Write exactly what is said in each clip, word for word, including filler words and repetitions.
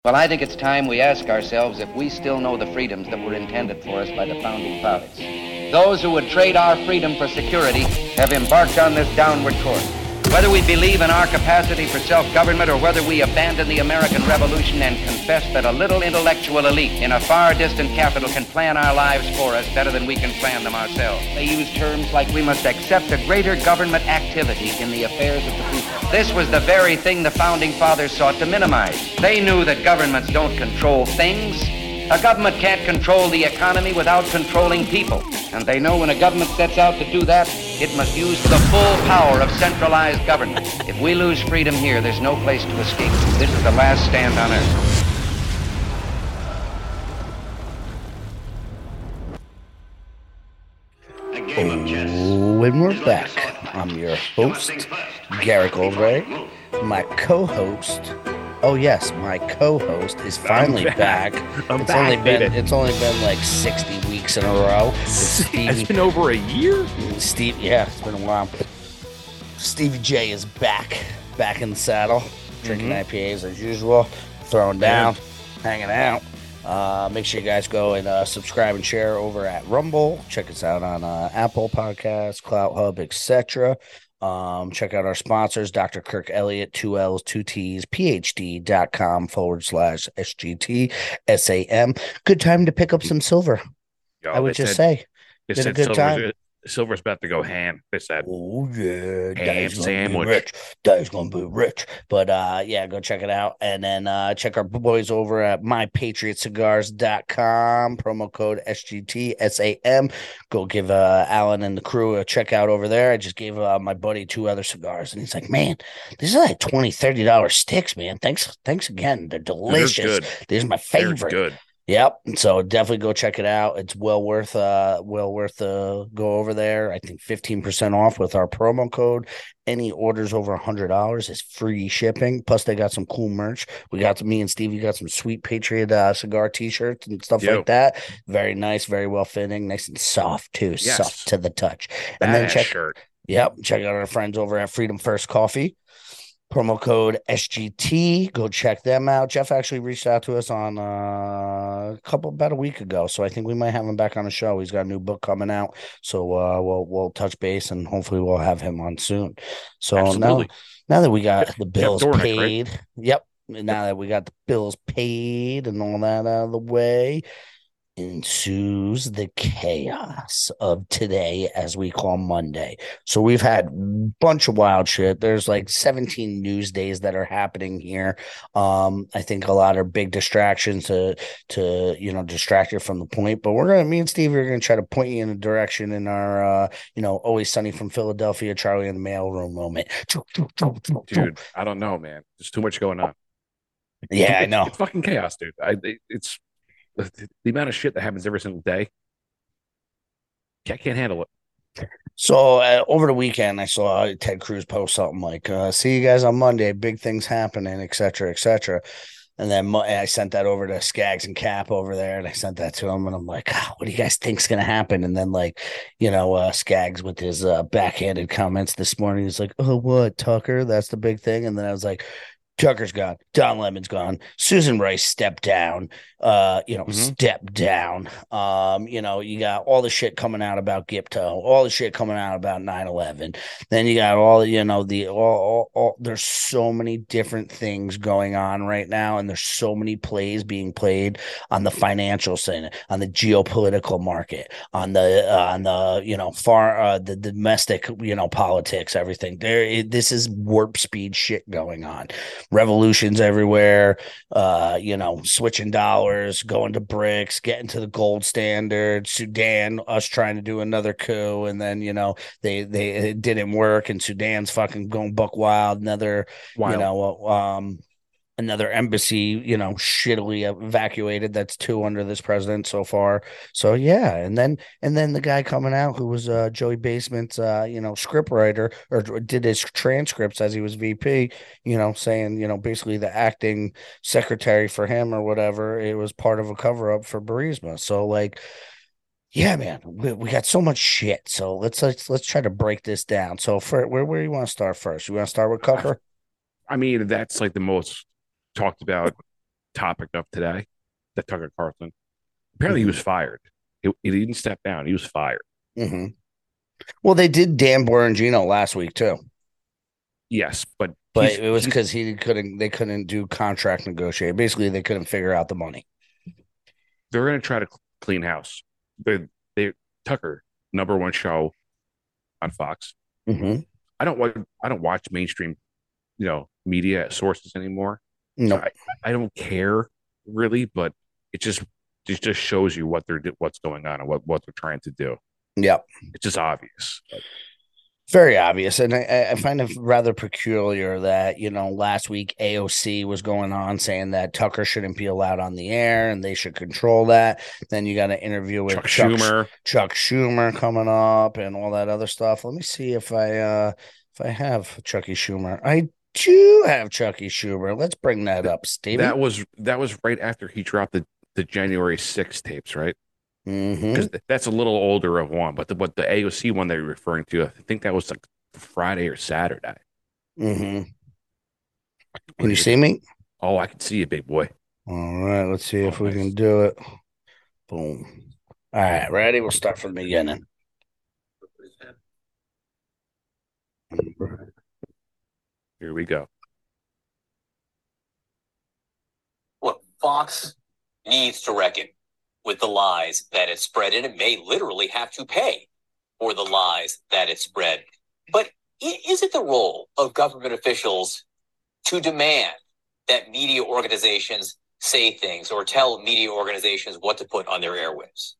Well, I think it's time we ask ourselves if we still know the freedoms that were intended for us by the founding fathers. Those who would trade our freedom for security have embarked on this downward course. Whether we believe in our capacity for self-government or whether we abandon the American Revolution and confess that a little intellectual elite in a far distant capital can plan our lives for us better than we can plan them ourselves. They use terms like we must accept a greater government activity in the affairs of the people. This was the very thing the Founding Fathers sought to minimize. They knew that governments don't control things. A government can't control the economy without controlling people. And they know when a government sets out to do that, it must use the full power of centralized government. If we lose freedom here, there's no place to escape. This is the last stand on earth. Oh, and we're back. I'm your host, Garrick Oldray. My co-host, oh yes, my co-host is finally back. I'm it's back, only been baby. it's only been like sixty weeks in a row. It's Stevie, It's been over a year. Steve, yeah, it's been a while. Stevie J is back, back in the saddle, drinking Mhm. I P As as usual, throwing down, hanging out. Uh, make sure you guys go and uh, subscribe and share over at Rumble. Check us out on uh, Apple Podcasts, Clout Hub, et cetera. Um, check out our sponsors, Doctor Kirk Elliott, two L's, two T's, PhD.com forward slash SGT, S A M. Good time to pick up some silver. Yo, I would they just said- say. They Been a said good Silver's, time. Silver's about to go ham. They said, Oh yeah, Ham Dad's gonna sandwich. be rich. Dad's gonna be rich. But uh yeah, go check it out. And then uh check our boys over at my patriot cigars dot com. Promo code S G T S A M. Go give uh Alan and the crew a check out over there. I just gave uh, my buddy two other cigars, and he's like, man, these are like twenty, thirty dollar sticks, man. Thanks, thanks again. They're delicious. good. These are my They're favorite. good. Yep. So definitely go check it out. It's well worth uh well worth uh go over there. I think fifteen percent off with our promo code. Any orders over a hundred dollars is free shipping. Plus they got some cool merch. We got me and Stevie got some sweet Patriot uh, cigar t-shirts and stuff Yo. like that. Very nice, very well fitting, nice and soft too. Yes. Soft to the touch. And then Badass check shirt. Yep. Check out our friends over at Freedom First Coffee. Promo code S G T. Go check them out. Jeff actually reached out to us on uh, a couple about a week ago, so I think we might have him back on the show. He's got a new book coming out, so uh, we'll we'll touch base and hopefully we'll have him on soon. So now, Absolutely. now that we got the bills Dornick, right? paid, yep. Now that we got the bills paid and all that out of the way, ensues the chaos of today, as we call Monday. So we've had a bunch of wild shit. There's like seventeen news days that are happening here. Um, I think a lot of big distractions to to you know distract you from the point. But we're gonna me and Steve are gonna try to point you in a direction in our uh, you know Always Sunny from Philadelphia, Charlie in the mailroom moment. Dude, I don't know, man. There's too much going on. Yeah, I It's- know. It's fucking chaos, dude. I, it- it's the, the amount of shit that happens every single day. I can't handle it. So uh, over the weekend, I saw Ted Cruz post something like, uh, "See you guys on Monday. Big things happening, et cetera, et cetera." And then Mo- I sent that over to Skaggs and Cap over there, and I sent that to him, and I'm like, "Ah, "What do you guys think's gonna happen?" And then like, you know, uh, Skaggs with his uh, backhanded comments this morning, he's like, "Oh, what Tucker? That's the big thing." And then I was like, Tucker's gone. Don Lemon's gone. Susan Rice stepped down. Uh, you know, Mhm. stepped down. Um, you know, you got all the shit coming out about Gipto, all the shit coming out about nine eleven. Then you got all, you know, the all, all, all there's so many different things going on right now, and there's so many plays being played on the financial side, on the geopolitical market, on the uh, on the you know far uh, the domestic you know politics, everything. There, it, this is warp speed shit going on. Revolutions everywhere, uh, you know, switching dollars, going to BRICS, getting to the gold standard, Sudan, us trying to do another coup, and then, you know, they they it didn't work, and Sudan's fucking going buck wild, another, Wild. you know, um, another embassy, you know, shittily evacuated. That's two under this president so far. So yeah, and then and then the guy coming out who was uh, Joey Basement's, uh, you know, script writer or did his transcripts as he was V P. You know, saying you know basically the acting secretary for him or whatever. It was part of a cover up for Burisma. So like. Yeah, man, we, we got so much shit. So let's let's let's try to break this down. So for where where do you want to start first? You want to start with Cucker? I mean, that's like the most talked about topic of today, that Tucker Carlson. Apparently, mm-hmm. he was fired. He, he didn't step down. He was fired. Mm-hmm. Well, they did Dan Borangino last week too. Yes, but but it was because he couldn't. They couldn't do contract negotiate. Basically, they couldn't figure out the money. They're going to try to clean house. They, they Tucker, number one show on Fox. Mm-hmm. I don't watch. I don't watch mainstream, you know, media sources anymore. No, so I, I don't care really, but it just it just shows you what they're what's going on and what, what they're trying to do. Yep, it's just obvious. Very obvious, and I, I find it rather peculiar that, you know, last week A O C was going on saying that Tucker shouldn't be allowed on the air and they should control that. Then you got an interview with Chuck, Chuck Schumer, Chuck Schumer coming up and all that other stuff. Let me see if I uh, if I have Chucky Schumer. I do have Chucky Schumer. Let's bring that up, Steve. That was that was right after he dropped the, the January sixth tapes, right? Because mm-hmm. that's a little older of one, but the but the A O C one they're referring to, I think that was like Friday or Saturday. Mm-hmm. Can you see me? Oh, I can see you, big boy. All right, let's see oh, if we nice. can do it. Boom. All right, ready? We'll start from the beginning. Here we go. Look, Fox needs to reckon with the lies that it spread, and it may literally have to pay for the lies that it spread. But is it the role of government officials to demand that media organizations say things or tell media organizations what to put on their airwaves?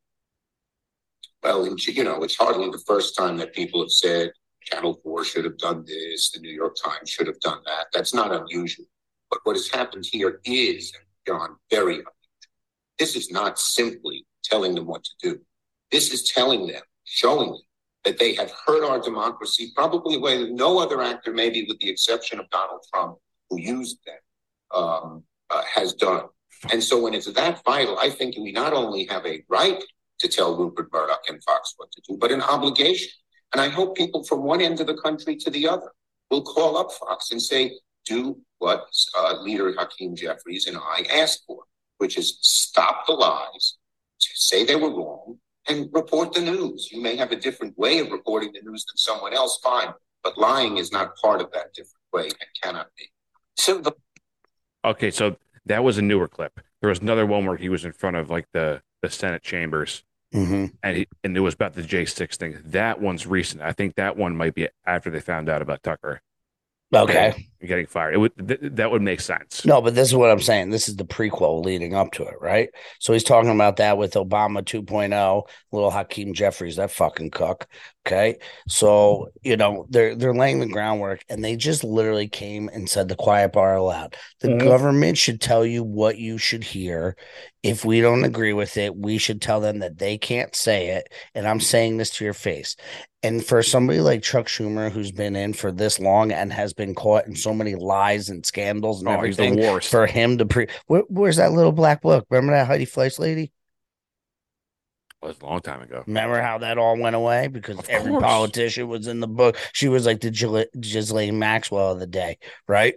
Well, you know, it's hardly the first time that people have said Channel four should have done this, the New York Times should have done that. That's not unusual. But what has happened here is, John, very unusual. This is not simply telling them what to do. This is telling them, showing them that they have hurt our democracy probably in a way that no other actor, maybe with the exception of Donald Trump, who used them, um, uh, has done. And so when it's that vital, I think we not only have a right to tell Rupert Murdoch and Fox what to do, but an obligation. And I hope people from one end of the country to the other will call up Fox and say, do what uh, leader Hakeem Jeffries and I asked for, which is stop the lies, say they were wrong, and report the news. You may have a different way of reporting the news than someone else, fine, but lying is not part of that different way and cannot be. So the okay, so that was a newer clip. There was another one where he was in front of like the, the Senate chambers, mm-hmm. and he, and it was about the J six thing. That one's recent. I think that one might be after they found out about Tucker. Okay. Getting, getting fired. It would th- that would make sense. No, but this is what I'm saying. This is the prequel leading up to it, right? So he's talking about that with Obama two point oh, little Hakeem Jeffries, that fucking cook. Okay. So, you know, they're they're laying the groundwork, and they just literally came and said the quiet bar allowed. The mm-hmm. government should tell you what you should hear. If we don't agree with it, we should tell them that they can't say it. And I'm saying this to your face. And for somebody like Chuck Schumer, who's been in for this long and has been caught in so many lies and scandals and oh, everything, he's the worst. For him to pre, Where, where's that little black book? Remember that Heidi Fleiss lady? Well, it was a long time ago. Remember how that all went away because of every course. politician was in the book. She was like the Gis- Ghislaine Maxwell of the day, right?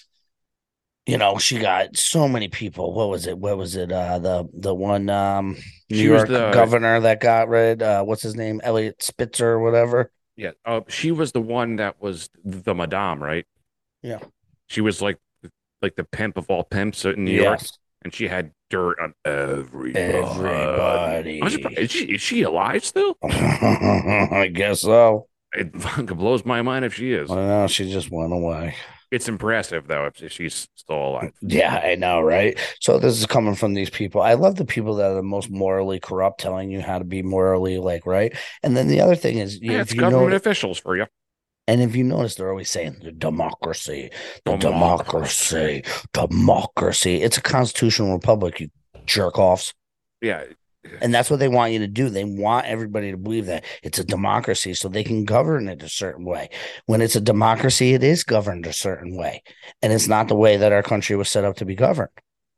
You know, she got so many people. What was it? What was it? Uh, the the one um, New she York the, governor that got rid. Uh, what's his name? Elliot Spitzer or whatever. Yeah. Uh, she was the one that was the madame, right? Yeah. She was like like the pimp of all pimps in New yes. York, and she had dirt on everybody. Everybody. I'm surprised. Is she, is she alive still? I guess so. It blows my mind if she is. I know. She just went away. It's impressive, though, if she's still alive. Yeah, I know, right? So this is coming from these people. I love the people that are the most morally corrupt telling you how to be morally, like, right? And then the other thing is... Yeah, it's government know, officials for you. And if you notice, they're always saying the democracy, the democracy, democracy, democracy. It's a constitutional republic, you jerk-offs. Yeah. And that's what they want you to do. They want everybody to believe that it's a democracy so they can govern it a certain way. When it's a democracy, it is governed a certain way. And it's not the way that our country was set up to be governed.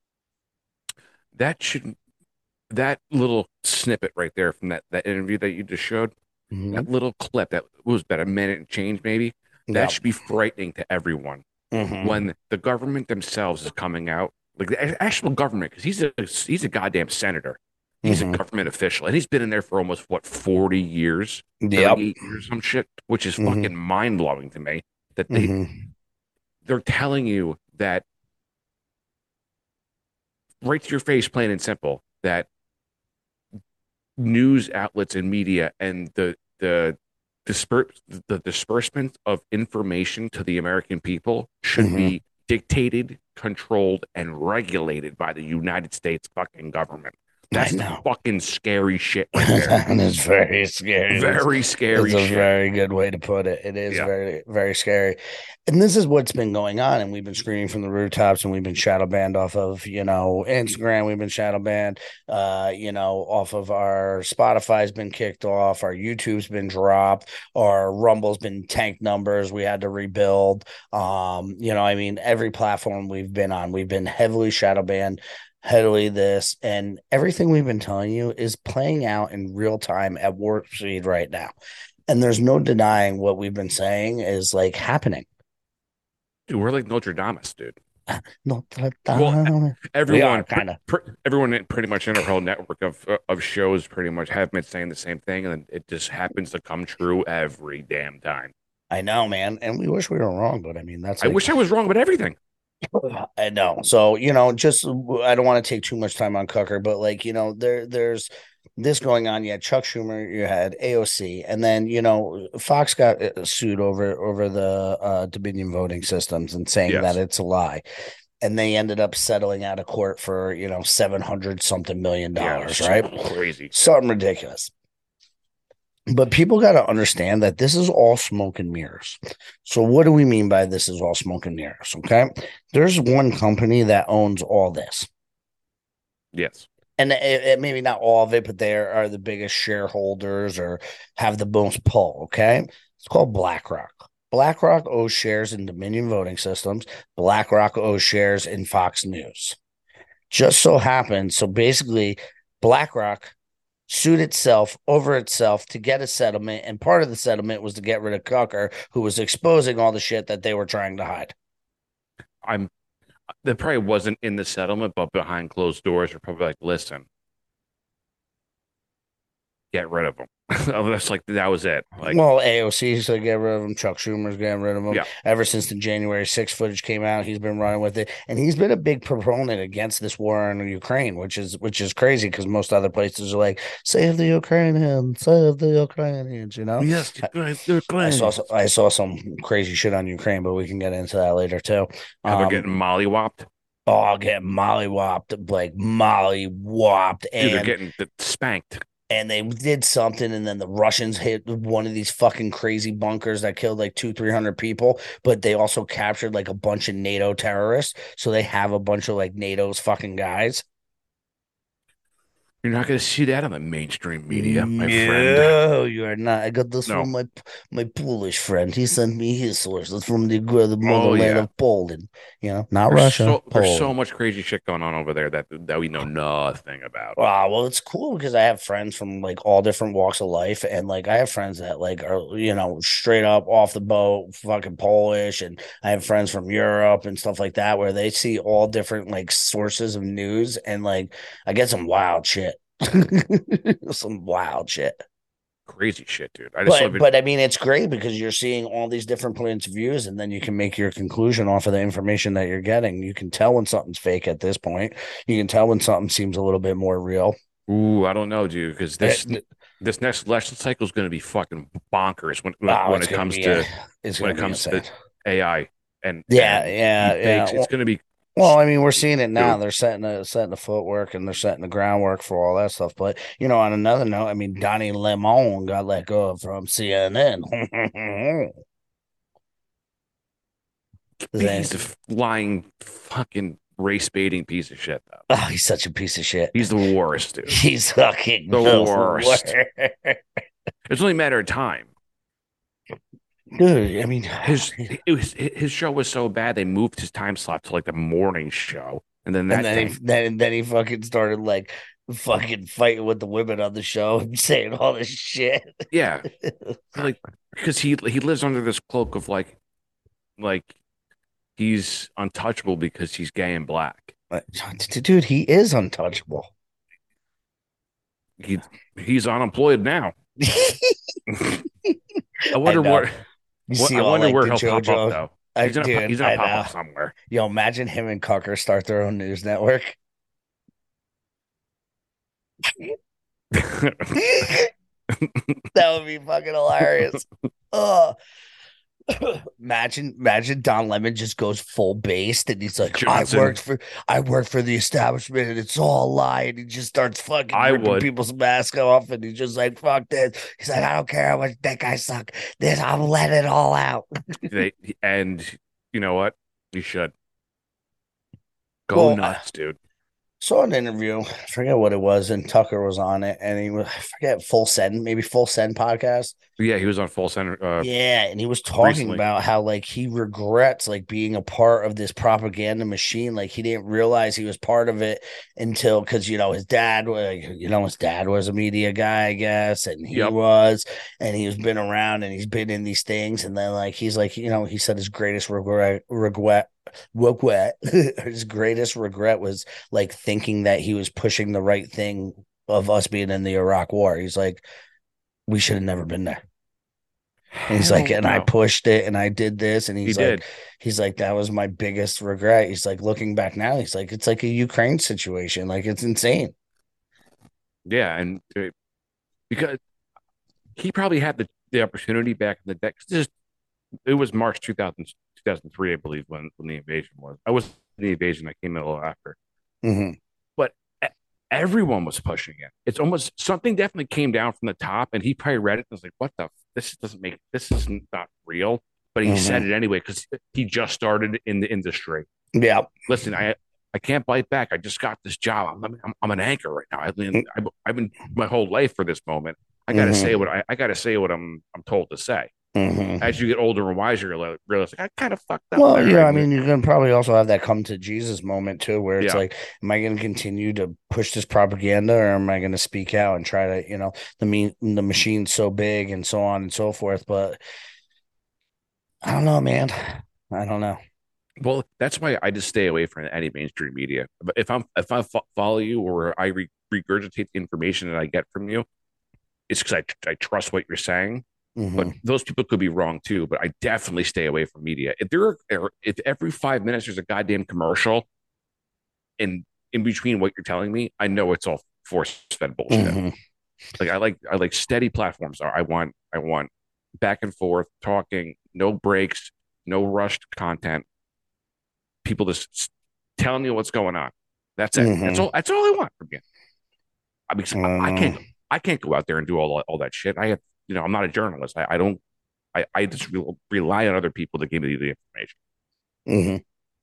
That should, that little snippet right there from that, that interview that you just showed, mm-hmm. that little clip that was about a minute and change maybe, that yep. should be frightening to everyone. Mm-hmm. When the government themselves is coming out like the actual government, because he's a he's a goddamn senator. He's Mhm. a government official, and he's been in there for almost what forty years, Yep. thirty-eight years, some shit, which is Mhm. fucking mind blowing to me. That they Mhm. they're telling you that right to your face, plain and simple, that news outlets and media and the the disper- the disbursement of information to the American people should Mhm. be dictated, controlled, and regulated by the United States fucking government. That's I the know. fucking scary shit right there. That is very scary. It's- Very scary It's a shit. very good way to put it. It is Yeah. very, very scary. And this is what's been going on. And we've been screaming from the rooftops, and we've been shadow banned off of, you know, Instagram. We've been shadow banned, uh, you know, off of our Spotify's been kicked off. Our YouTube's been dropped. Our Rumble's been tank numbers. We had to rebuild. Um, you know, I mean, every platform we've been on, we've been heavily shadow banned. Heavily this, and everything we've been telling you is playing out in real time at warp speed right now. And there's no denying what we've been saying is like happening. Dude, we're like Notre Dame, dude. Notre Well, Dame. Everyone, kind of. pr- everyone, in- pretty much in our whole network of of shows, pretty much have been saying the same thing, and it just happens to come true every damn time. I know, man, and we wish we were wrong, but I mean, that's. I Like, wish I was wrong about everything. I know. So, you know, just I don't want to take too much time on Cucker, but like, you know, there there's this going on. You had Chuck Schumer, you had A O C, and then, you know, Fox got uh, sued over over the uh, Dominion voting systems and saying Yes. that it's a lie. And they ended up settling out of court for, you know, seven hundred something million dollars, Yeah, right? crazy. Something ridiculous. But people got to understand that this is all smoke and mirrors. So what do we mean by this is all smoke and mirrors? Okay. There's one company that owns all this. Yes. And it, it, maybe not all of it, but they are the biggest shareholders or have the most pull. Okay. It's called BlackRock. BlackRock owes shares in Dominion Voting Systems. BlackRock owes shares in Fox News. Just so happens. So basically, BlackRock sued itself over itself to get a settlement, and part of the settlement was to get rid of Cucker, who was exposing all the shit that they were trying to hide. I'm that probably wasn't in the settlement, but behind closed doors are probably like, listen, get rid of them. That's like that was it. Like, well, A O C's to get rid of him. Chuck Schumer's getting rid of him. Yeah. Ever since the January sixth footage came out, he's been running with it, and he's been a big proponent against this war in Ukraine, which is which is crazy because most other places are like, save the Ukrainians, save the Ukrainians, you know. yes, I saw I saw some crazy shit on Ukraine, but we can get into that later too. How they're Um, getting mollywopped. Oh, get mollywopped, like mollywopped, Dude, they're and getting the, spanked. and they did something, and then the Russians hit one of these fucking crazy bunkers that killed like two, three hundred people. But they also captured like a bunch of NATO terrorists, so they have a bunch of like NATO's fucking guys. You're not going to see that on the mainstream media, my no, friend. No, you are not. I got this No. from my my Polish friend. He sent me his sources from the, the motherland yeah. of Poland. You know, not There's Russia. so, there's Poland. so much crazy shit going on over there that that we know nothing about. Wow, well, it's cool because I have friends from like all different walks of life, and like I have friends that like are you know straight up off the boat, fucking Polish, and I have friends from Europe and stuff like that where they see all different like sources of news, and like I get some wild shit, some wild shit. Crazy shit, dude. I just But, love it. but I mean, it's great because you're seeing all these different points of views, and then you can make your conclusion off of the information that you're getting. You can tell when something's fake at this point. You can tell when something seems a little bit more real. Ooh, I don't know, dude, because this It- this next election cycle is going to be fucking bonkers when when, Oh, when it's it gonna comes be to a- it's when gonna it be comes to insane. A I and Yeah, and yeah, deepfakes. yeah. It's Well- going to be Well, I mean, we're seeing it now. Dude. They're setting the setting the footwork and they're setting the groundwork for all that stuff. But you know, on another note, I mean, Donnie Lemon got let go from C N N. he's a lying fucking race baiting piece of shit, though. Oh, he's such a piece of shit. He's the worst, dude. He's fucking The the worst. worst. It's only a matter of time. Dude, I mean, His it was his show was so bad they moved his time slot to like the morning show, and then that and then thing, he, then then he fucking started like fucking fighting with the women on the show and saying all this shit. yeah, like because he he lives under this cloak of like like he's untouchable because he's gay and black. Dude, he is untouchable. He he's unemployed now. I wonder know. what. You What see I all wonder like where the he'll pop up JoJo. though. I, He's gonna dude, he's gonna I pop know. up somewhere. Yo, imagine him and Cucker start their own news network. That would be fucking hilarious. Oh, imagine, imagine Don Lemon just goes full based and he's like, Johnson. I worked for I worked for the establishment and it's all a lie. And he just starts fucking I ripping would. people's masks off and he's just like, fuck this. He's like, I don't care how much dick I suck. This I'm letting it all out. They and you know what? You should go Well, nuts, dude. saw an interview, I forget what it was, and Tucker was on it, and he was I forget Full Send, maybe Full Send podcast. Yeah, he was on Full Center. Uh, Yeah, and he was talking recently. about how like he regrets like being a part of this propaganda machine. Like he didn't realize he was part of it until because you know his dad was you know his dad was a media guy, I guess, and he Yep. was, and he's been around and he's been in these things, and then like he's like you know he said his greatest regret regret regret his greatest regret was like thinking that he was pushing the right thing of us being in the Iraq War. He's like, we should have never been there. And he's I like, don't and I know. pushed it and I did this. And He he's like, did. he's like, that was my biggest regret. He's like, looking back now, he's like, it's like a Ukraine situation. Like, it's insane. Yeah, and uh, because he probably had the, the opportunity back in the day. 'Cause this, it was March two thousand, two thousand three, I believe, when, when the invasion was. I was the invasion. I came in a little after. Mm-hmm. But e- everyone was pushing it. It's almost something definitely came down from the top, and he probably read it and was like, "What the? F- this doesn't make this is not real." But he Mhm. said it anyway because he just started in the industry. Yeah. Listen, I I can't bite back. I just got this job. I'm I'm, I'm an anchor right now. I mean, I've, I've been my whole life for this moment. I got to Mhm. say what I, I got to say what I'm I'm told to say. Mhm. As you get older and wiser, you realize like, I kind of fucked up. Well, there. yeah, I mean, you can probably also have that come to Jesus moment too, where it's Yeah. like, am I going to continue to push this propaganda, or am I going to speak out and try to, you know, the me the machine's so big and so on and so forth. But I don't know, man. I don't know. Well, that's why I just stay away from any mainstream media. But if I'm if I fo- follow you or I re- regurgitate the information that I get from you, it's because I I trust what you're saying. Mhm. But those people could be wrong too. But I definitely stay away from media. If there are if every five minutes there's a goddamn commercial in in between what you're telling me, I know it's all force fed bullshit. Mhm. Like I like I like steady platforms. I want I want back and forth talking, no breaks, no rushed content. People just telling you what's going on. That's it. Mhm. That's all. That's all I want from you. I mean, I I, don't I know. can't. I can't go out there and do all all that shit. I have, you know, I'm not a journalist. I, I don't. I, I just re- rely on other people to give me the information. Mhm.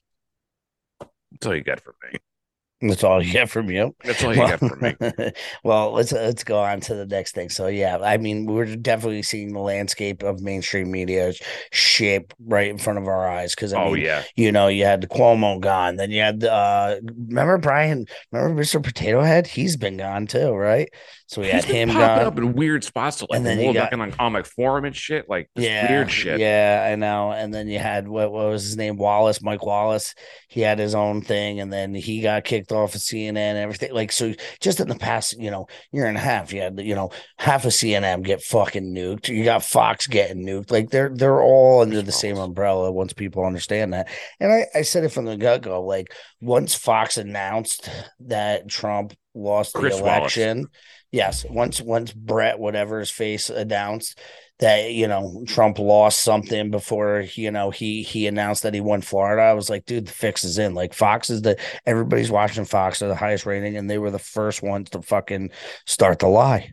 That's all you get from me. That's all you get from you. That's all you Well, get from me. well, let's let's go on to the next thing. So yeah, I mean, we're definitely seeing the landscape of mainstream media shape right in front of our eyes. Because I Oh mean, yeah, you know, you had the Cuomo gone, then you had uh, remember Brian, remember Mister Potato Head? He's been gone too, right? So we he's had been him popping gone. up in weird spots, like And the then you World got- Economic Forum and shit, like this Yeah, weird shit. yeah, I know. And then you had what, what was his name? Wallace, Mike Wallace. He had his own thing, and then he got kicked off of C N N and everything. Like, so just in the past, you know, year and a half, you had, you know, half of C N N get fucking nuked. You got Fox getting nuked. Like they're they're all under the same umbrella once people understand that. And I, I said it from the get-go, like once Fox announced that Trump lost the Chris election. Wallace. Yes, once once Brett, whatever his face announced that, you know, Trump lost something before, you know, he he announced that he won Florida, I was like, dude, the fix is in. Like Fox is the everybody's watching Fox, are the highest rating, and they were the first ones to fucking start the lie.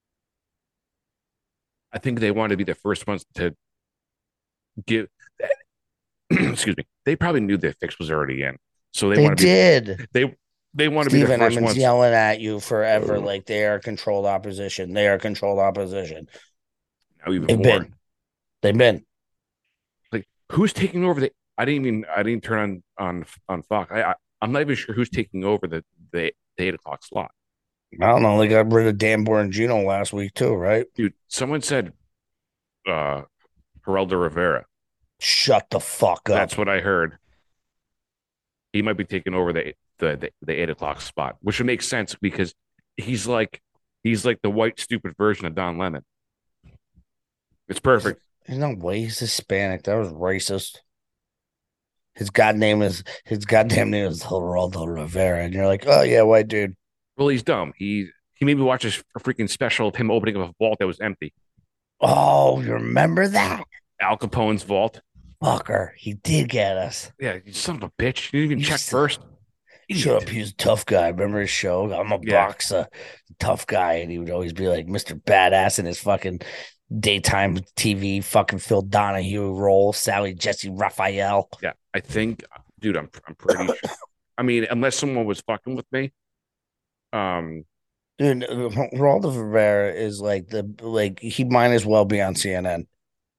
I think they want to be the first ones to give. Excuse me. They probably knew the fix was already in, so they, They want to be. did. They they want to be the Stephen, I've first been ones. yelling at you forever. Like they are controlled opposition. They are controlled opposition. Now even They've more. been. They've been. Like who's taking over the? I didn't even. I didn't turn on on on Fox. I, I I'm not even sure who's taking over the the, the eight o'clock slot. I don't know. They got rid of Dan Borgino last week too, right? Dude, someone said, uh, Geraldo Rivera. Shut the fuck up. That's what I heard. He might be taking over the the, the the eight o'clock spot, which would make sense because he's like he's like the white stupid version of Don Lemon. It's perfect. There's no way he's Hispanic. That was racist. His god name is his goddamn name is Geraldo Rivera, and you're like, oh yeah, white dude. Well, he's dumb. He he made me watch a freaking special of him opening up a vault that was empty. Oh, you remember that? Al Capone's vault. Fucker, he did get us. Yeah, you son of a bitch. You didn't even You check s- first. Shut up, he was a tough guy. Remember his show? I'm a Yeah. boxer, tough guy, and he would always be like Mister Badass in his fucking daytime T V, fucking Phil Donahue role, Sally Jesse Raphael. Yeah, I think, dude, I'm I'm pretty sure. I mean, unless someone was fucking with me. Um, Dude, Geraldo Rivera is like the like he might as well be on C N N.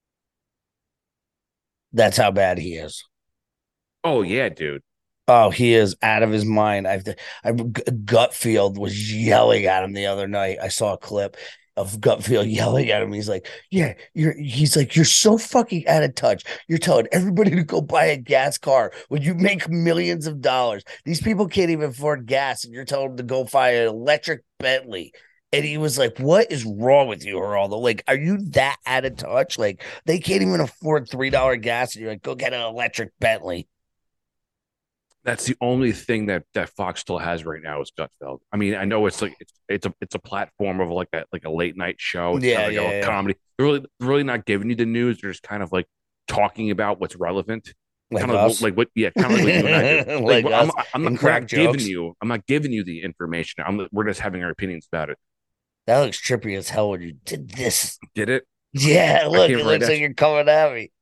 That's how bad he is. oh yeah, dude. Oh, he is out of his mind. I've, I Gutfield was yelling at him the other night. I saw a clip of Gutfield yelling at him. He's like, "Yeah, you're." He's like, "You're so fucking out of touch. You're telling everybody to go buy a gas car when you make millions of dollars. These people can't even afford gas, and you're telling them to go buy an electric Bentley." And he was like, "What is wrong with you, Geraldo? Like, are you that out of touch? Like, they can't even afford three dollar gas, and you're like, go get an electric Bentley." That's the only thing that that Fox still has right now is Gutfeld. I mean, I know it's like it's it's a it's a platform of like a like a late night show. It's Yeah, kind of like yeah, a yeah. comedy. They're really really not giving you the news. They're just kind of like talking about what's relevant. Like kind of us? like what yeah, kind of like what you and I do. Like Like, us I'm, I'm and not, we're crack not giving jokes. you I'm not giving you the information. I'm we're just having our opinions about it. That looks trippy as hell when you did this. Get it? Yeah, look, can't it write looks that. like you're coming at me.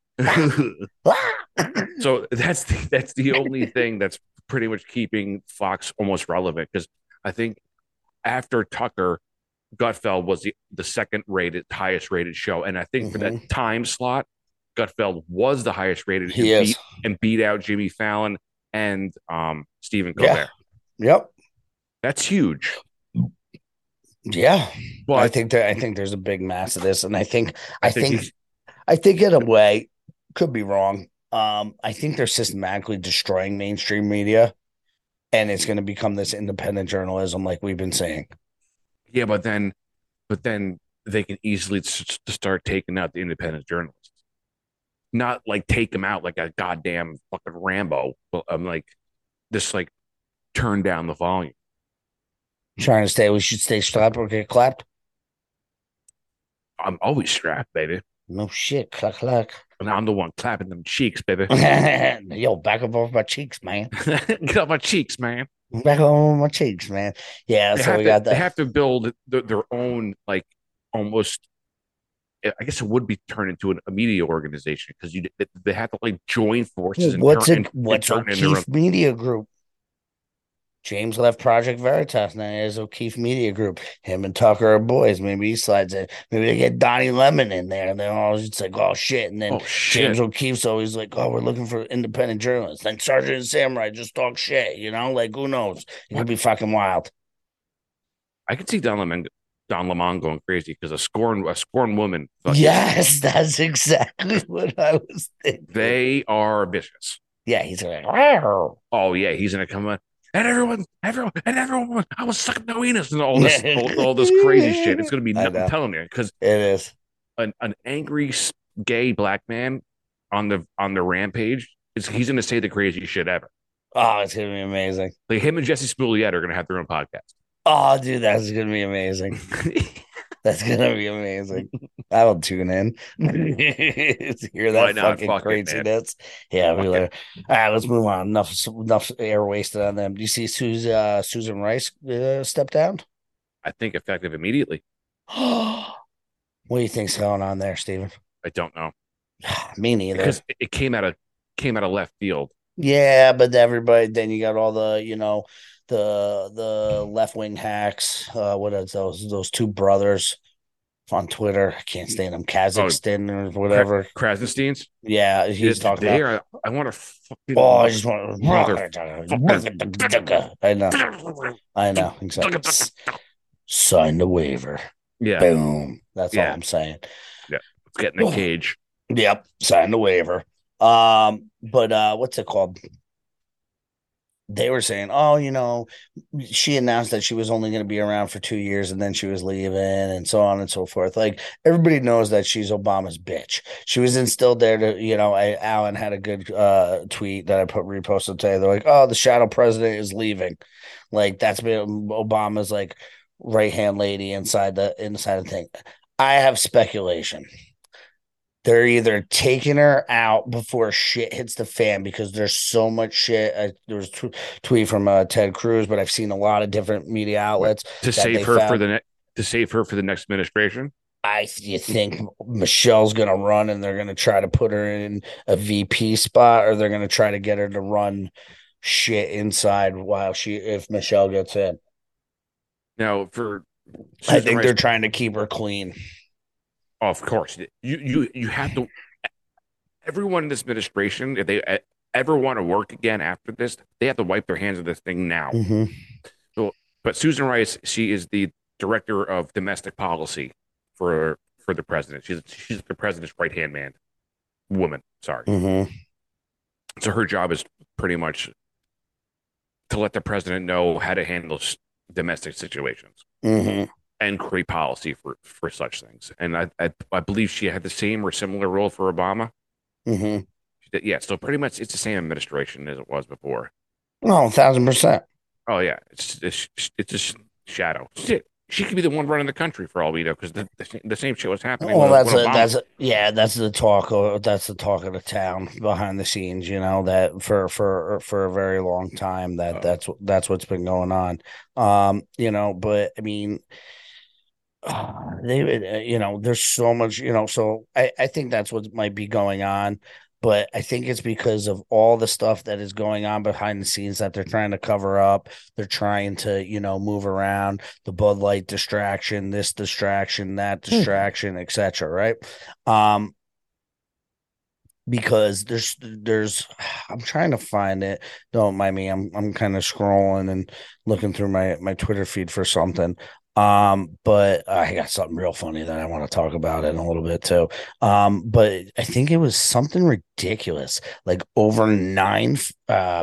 So that's the, that's the only thing that's pretty much keeping Fox almost relevant because I think after Tucker, Gutfeld was the, the second rated, highest rated show, and I think for that time slot, Gutfeld was the highest rated He and is. beat, and beat out Jimmy Fallon and um, Stephen Yeah. Colbert. Yep. That's huge. Yeah. But I think there I think there's a big mass of this. And I think I, I think think he's- I think in a way, could be wrong. Um, I think they're systematically destroying mainstream media, and it's going to become this independent journalism, like we've been saying. yeah, but then, but then they can easily s- start taking out the independent journalists. Not like take them out like a goddamn fucking Rambo. But I'm like, just like turn down the volume. Trying to stay, we should stay strapped or get clapped. I'm always strapped, baby. No shit, clack clack. And I'm the one clapping them cheeks, baby. Yo, back up off my cheeks, man. Get off my cheeks, man. Back on my cheeks, man. Yeah, They so have we to, got they that. have to build their, their own, like, almost. I guess it would be turned into an, a media organization because you they have to like join forces. And What's turn, it? and, and What's turn into O'Keefe Media Group? James left Project Veritas. Now there's O'Keefe Media Group. Him and Tucker are boys. Maybe he slides in. Maybe they get Donnie Lemon in there, and they're all just like, "Oh shit!" And then Oh shit! James O'Keefe's always like, "Oh, we're looking for independent journalists." Then Sergeant and Samurai just talk shit. You know, like who knows? It could be fucking wild. I could see Don Lemon, Don Lemon going crazy because a scorn a scorn woman. fucking- Yes, that's exactly what I was thinking. They are vicious. Yeah, he's like, "Wow." Oh yeah, he's gonna come in. And everyone, everyone, and everyone, I was sucking no anus and all this, all, all this crazy shit. It's gonna be. I I'm know. telling you, because It is. an, an angry s- gay black man on the on the rampage is he's gonna say the craziest shit ever. Oh, it's gonna be amazing. Like him and Jesse Smollett are gonna have their own podcast. Oh, dude, that's gonna be amazing. That's gonna be amazing. I will tune in to hear Why that not? fucking Fuck it, man. craziness. Yeah, Fuck we it. later. All right, let's move on. Enough, enough air wasted on them. Do you see Susan, uh, Susan Rice uh, step down? I think effective immediately. What do you think's going on there, Steven? I don't know Me neither. because it- it came out of came out of left field. Yeah, but everybody. Then you got all the, you know, the the left wing hacks. Uh, what is those? Those two brothers on Twitter. I can't stand them. Kazakhstan or whatever. Krasenstein's. Yeah, he's It- talking they about. are. I want to fucking. Oh, I just want. Mother- I know. I know. Exactly. S- Sign the waiver. Yeah, Boom. That's Yeah. all I'm saying. let's get in the cage. Yep. Sign the waiver. Um, but uh, what's it called? they were saying, oh, you know, she announced that she was only going to be around for two years and then she was leaving and so on and so forth. Like everybody knows that she's Obama's bitch. She was instilled there to, you know, I, Alan had a good uh, tweet that I put reposted today. They're like, oh, the shadow president is leaving. Like that's been Obama's like right hand lady inside the inside the thing. I have speculation. They're either taking her out before shit hits the fan because there's so much shit. I, there was a tweet from uh, Ted Cruz, but I've seen a lot of different media outlets to save her found, for the ne- to save her for the next administration. I you think Michelle's gonna run and they're gonna try to put her in a V P spot, or they're gonna try to get her to run shit inside while she if Michelle gets in. Now, for Susan I think Rice, they're trying to keep her clean. Oh, of course, you you you have to. Everyone in this administration, if they ever want to work again after this, they have to wipe their hands of this thing now. Mm-hmm. So, but Susan Rice, she is the director of domestic policy for for the president. She's she's the president's right hand man, woman. Sorry. Mm-hmm. So her job is pretty much to let the president know how to handle domestic situations. Mm-hmm. And create policy for, for such things. And I, I I believe she had the same or similar role for Obama. Mm-hmm. Did, yeah, so pretty much it's the same administration as it was before. Oh, a thousand percent. Oh, yeah. It's, it's, it's just shadow. Shit. She could be the one running the country for all we know, because the, the, the same shit was happening. Well, when, that's when a, that's a, yeah, that's the talk. Of, that's the talk of the town behind the scenes. You know that for for for a very long time that oh. that's that's what's been going on. Um, you know, but I mean. Uh, they, you know, there's so much, you know, so I, I think that's what might be going on, but I think it's because of all the stuff that is going on behind the scenes that they're trying to cover up. They're trying to, you know, move around the Bud Light distraction, this distraction, that distraction, hmm. et cetera. Right. Um, because there's, there's, I'm trying to find it. Don't mind me. I'm, I'm kind of scrolling and looking through my, my Twitter feed for something. Um, but I got something real funny that I want to talk about in a little bit too. Um, but I think it was something ridiculous, like over nine, uh,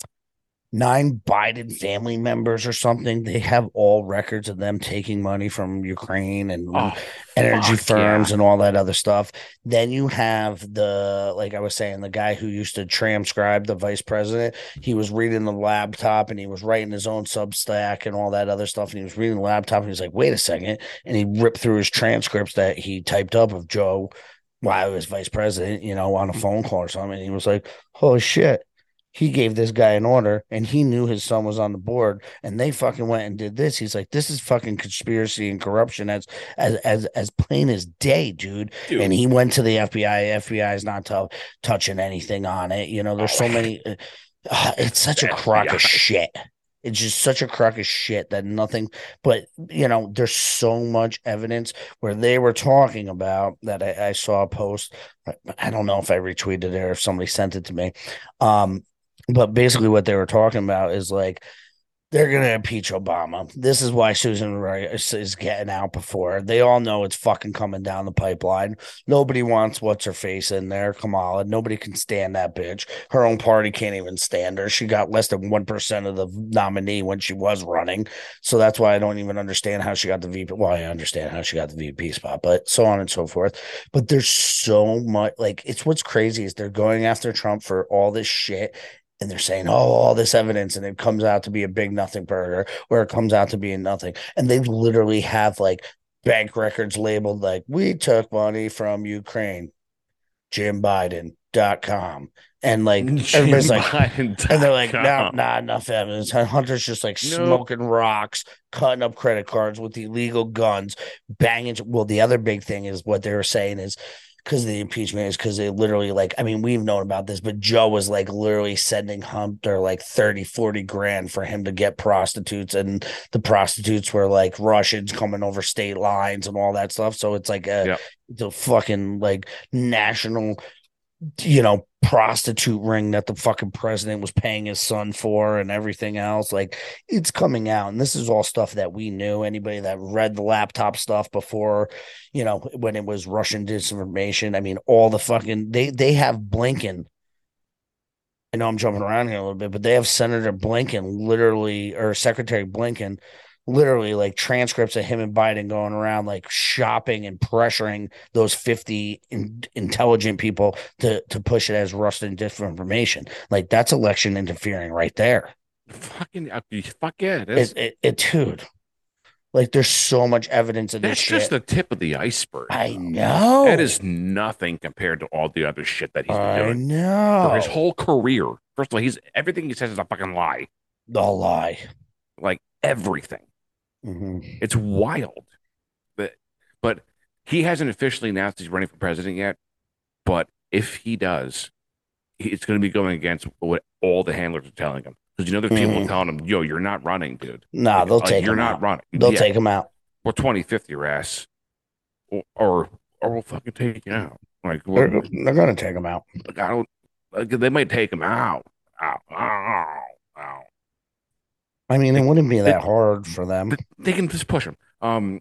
nine Biden family members or something. They have all records of them taking money from Ukraine and oh, energy firms yeah. and all that other stuff. Then you have the, like I was saying, the guy who used to transcribe the vice president. He was reading the laptop and he was writing his own Substack and all that other stuff. And he was reading the laptop and he was like, wait a second. And he ripped through his transcripts that he typed up of Joe while he was vice president, you know, on a phone call or something. And he was like, holy shit. He gave this guy an order and he knew his son was on the board and they fucking went and did this. He's like, this is fucking conspiracy and corruption as as as as plain as day, dude. dude. And he went to the F B I. F B I is not t- touching anything on it. You know, there's oh, so many. Uh, it's such a crock of shit. It's just such a crock of shit that nothing, but you know, there's so much evidence where they were talking about that. I, I saw a post. I don't know if I retweeted it or if somebody sent it to me. Um, But basically what they were talking about is like, they're going to impeach Obama. This is why Susan Rice is getting out before. They all know it's fucking coming down the pipeline. Nobody wants what's her face in there, Kamala. Nobody can stand that bitch. Her own party can't even stand her. She got less than one percent of the nominee when she was running. So that's why I don't even understand how she got the V P. Well, I understand how she got the V P spot, but so on and so forth. But there's so much, like, it's what's crazy is they're going after Trump for all this shit. And they're saying, oh, all this evidence, and it comes out to be a big nothing burger, or it comes out to be nothing. And they literally have like bank records labeled like, we took money from Ukraine, Jim Biden dot com. And like Jim everybody's like, Biden. and they're like, no, not enough evidence. And Hunter's just like nope. smoking rocks, cutting up credit cards with illegal guns, banging. Well, the other big thing is what they were saying is, because of the impeachment is because they literally like, I mean, we've known about this, but Joe was like literally sending Hunter like thirty, forty grand for him to get prostitutes. And the prostitutes were like Russians coming over state lines and all that stuff. So it's like a, yep. the fucking like national, you know, prostitute ring that the fucking president was paying his son for and everything else. Like, it's coming out, and this is all stuff that we knew. Anybody that read the laptop stuff before, you know, when it was Russian disinformation, I mean, all the fucking they they have Blinken I know I'm jumping around here a little bit, but they have Senator Blinken literally, or Secretary Blinken, literally like transcripts of him and Biden going around like shopping and pressuring those fifty in, intelligent people to to push it as Russian disinformation. Like that's election interfering right there. Fucking uh, fuck yeah, it is. It, it, it dude. Like there's so much evidence of this That's shit. just the tip of the iceberg. I know. That is nothing compared to all the other shit that he's been I doing know. for his whole career. First of all, he's everything he says is a fucking lie. The lie. Like everything. Mm-hmm. It's wild. But but he hasn't officially announced he's running for president yet. But if he does, it's going to be going against what all the handlers are telling him. Because you know, there's people Mhm. telling him, "Yo, you're not running, dude. Nah, Like, they'll like, take you're him not out. running. They'll Yeah, take him out. We're twenty-fifth your ass, or or, or we'll fucking take you out. Like, They're, we're- they're gonna take him out. like, I don't. Like, they might take him out. Ow, ow, ow. I mean, it wouldn't be they- that hard for them. They, they can just push him. Um,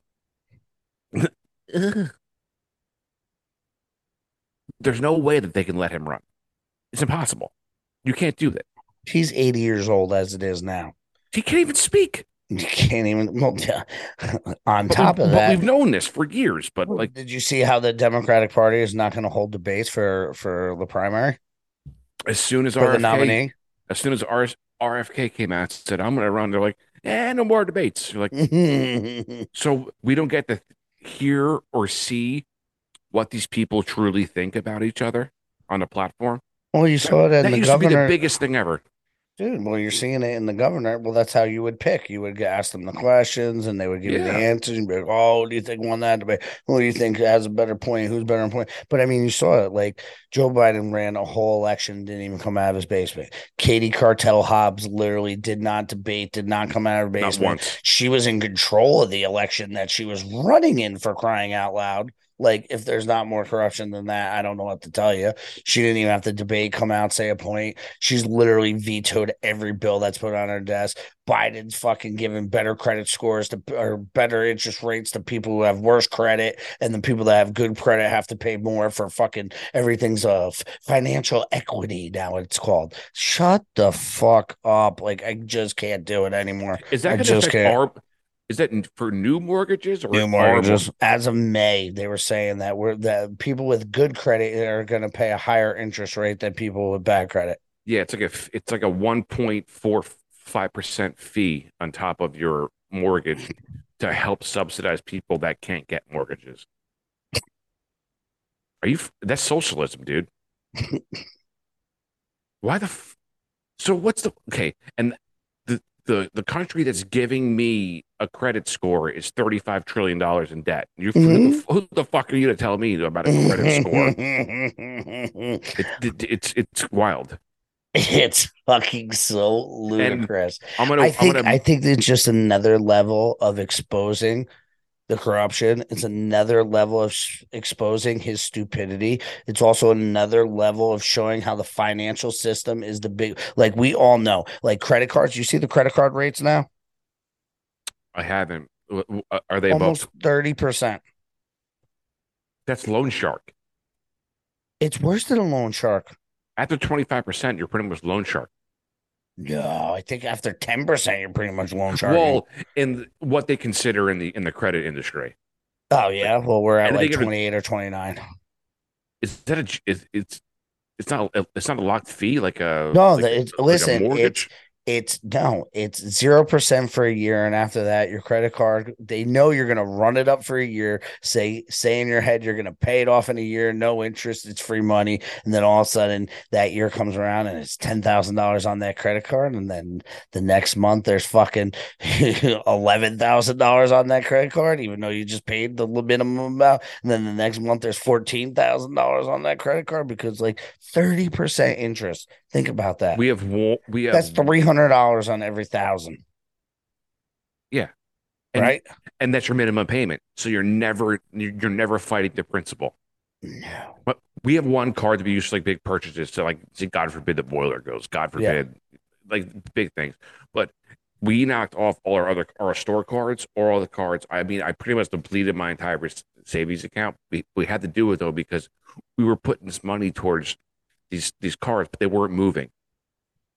there's no way that they can let him run. It's impossible. You can't do that. He's eighty years old as it is now. He can't even speak. You can't even. Well, yeah. On But top we- of but that, we've known this for years. But like, did you see how the Democratic Party is not going to hold debates for for the primary as soon as for the R F K, nominee? as soon as R- RFK came out and said, "I'm going to run," they're like, "Eh, no more debates." You're like, well, so we don't get to hear or see what these people truly think about each other on the platform. you saw it in That the used to be the governor. biggest thing ever. Dude, well, you're seeing it in the governor. Well, that's how you would pick. You would get- ask them the questions, and they would give you the Yeah. answers. And be like, "Oh, do you think won that debate? Who do you think has a better point? Who's better on point?" But I mean, you saw it. Like Joe Biden ran a whole election, didn't even come out of his basement. Katie Cartel Hobbs literally did not debate, did not come out of her Not basement. once. She was in control of the election that she was running in, for crying out loud. Like, if there's not more corruption than that, I don't know what to tell you. She didn't even have to debate, come out, say a point. She's literally vetoed every bill that's put on her desk. Biden's fucking giving better credit scores to, or better interest rates to people who have worse credit, and the people that have good credit have to pay more for fucking everything's of financial equity now, it's called. Shut the fuck up. Like, I just can't do it anymore. Is I that going to just affect can't. our? Is that for new mortgages or New our mortgages as of May, they were saying that we're that people with good credit are going to pay a higher interest rate than people with bad credit. Yeah, it's like a it's like a one point four five percent fee on top of your mortgage to help subsidize people that can't get mortgages. Are you? That's socialism, dude. Why the? F- so what's the okay? And the the the country that's giving me a credit score is thirty-five trillion dollars in debt. You who, Mhm. the, who the fuck are you to tell me about a credit score? It, it, it's it's wild. It's fucking so ludicrous. I'm gonna. I I'm think gonna. I think it's just another level of exposing the corruption. It's another level of s- exposing his stupidity. It's also another level of showing how the financial system is the big, like we all know, like credit cards. You see the credit card rates now? I haven't. W- w- uh, Are they above? Almost thirty percent. That's loan shark. It's worse than a loan shark. After twenty-five percent, you're pretty much loan shark. No, I think after ten percent, you're pretty much loan sharking. Well, in what they consider in the in the credit industry, oh, yeah. Well, we're at And they like give it- twenty-eight or twenty-nine. is that a j- is it's it's not a, it's not a locked fee like a No, like the, a- it's like a listen, it's mortgage? it's no, it's zero percent for a year, and after that, your credit card, they know you're gonna run it up for a year. Say, say in your head you're gonna pay it off in a year, no interest, it's free money, and then all of a sudden that year comes around and it's ten thousand dollars on that credit card, and then the next month there's fucking eleven thousand dollars on that credit card, even though you just paid the minimum amount, and then the next month there's fourteen thousand dollars on that credit card because like thirty percent interest. Think about that. We have wa- we have That's three hundred dollars on every thousand, yeah, and, right? and that's your minimum payment. So you're never you're, you're never fighting the principal. No. But we have one card to be used for like big purchases. So like, say, God forbid the boiler goes. God forbid, like big things. But we knocked off all our other our store cards or all the cards. I mean, I pretty much depleted my entire savings account. We we had to do it though because we were putting this money towards these these cards, but they weren't moving.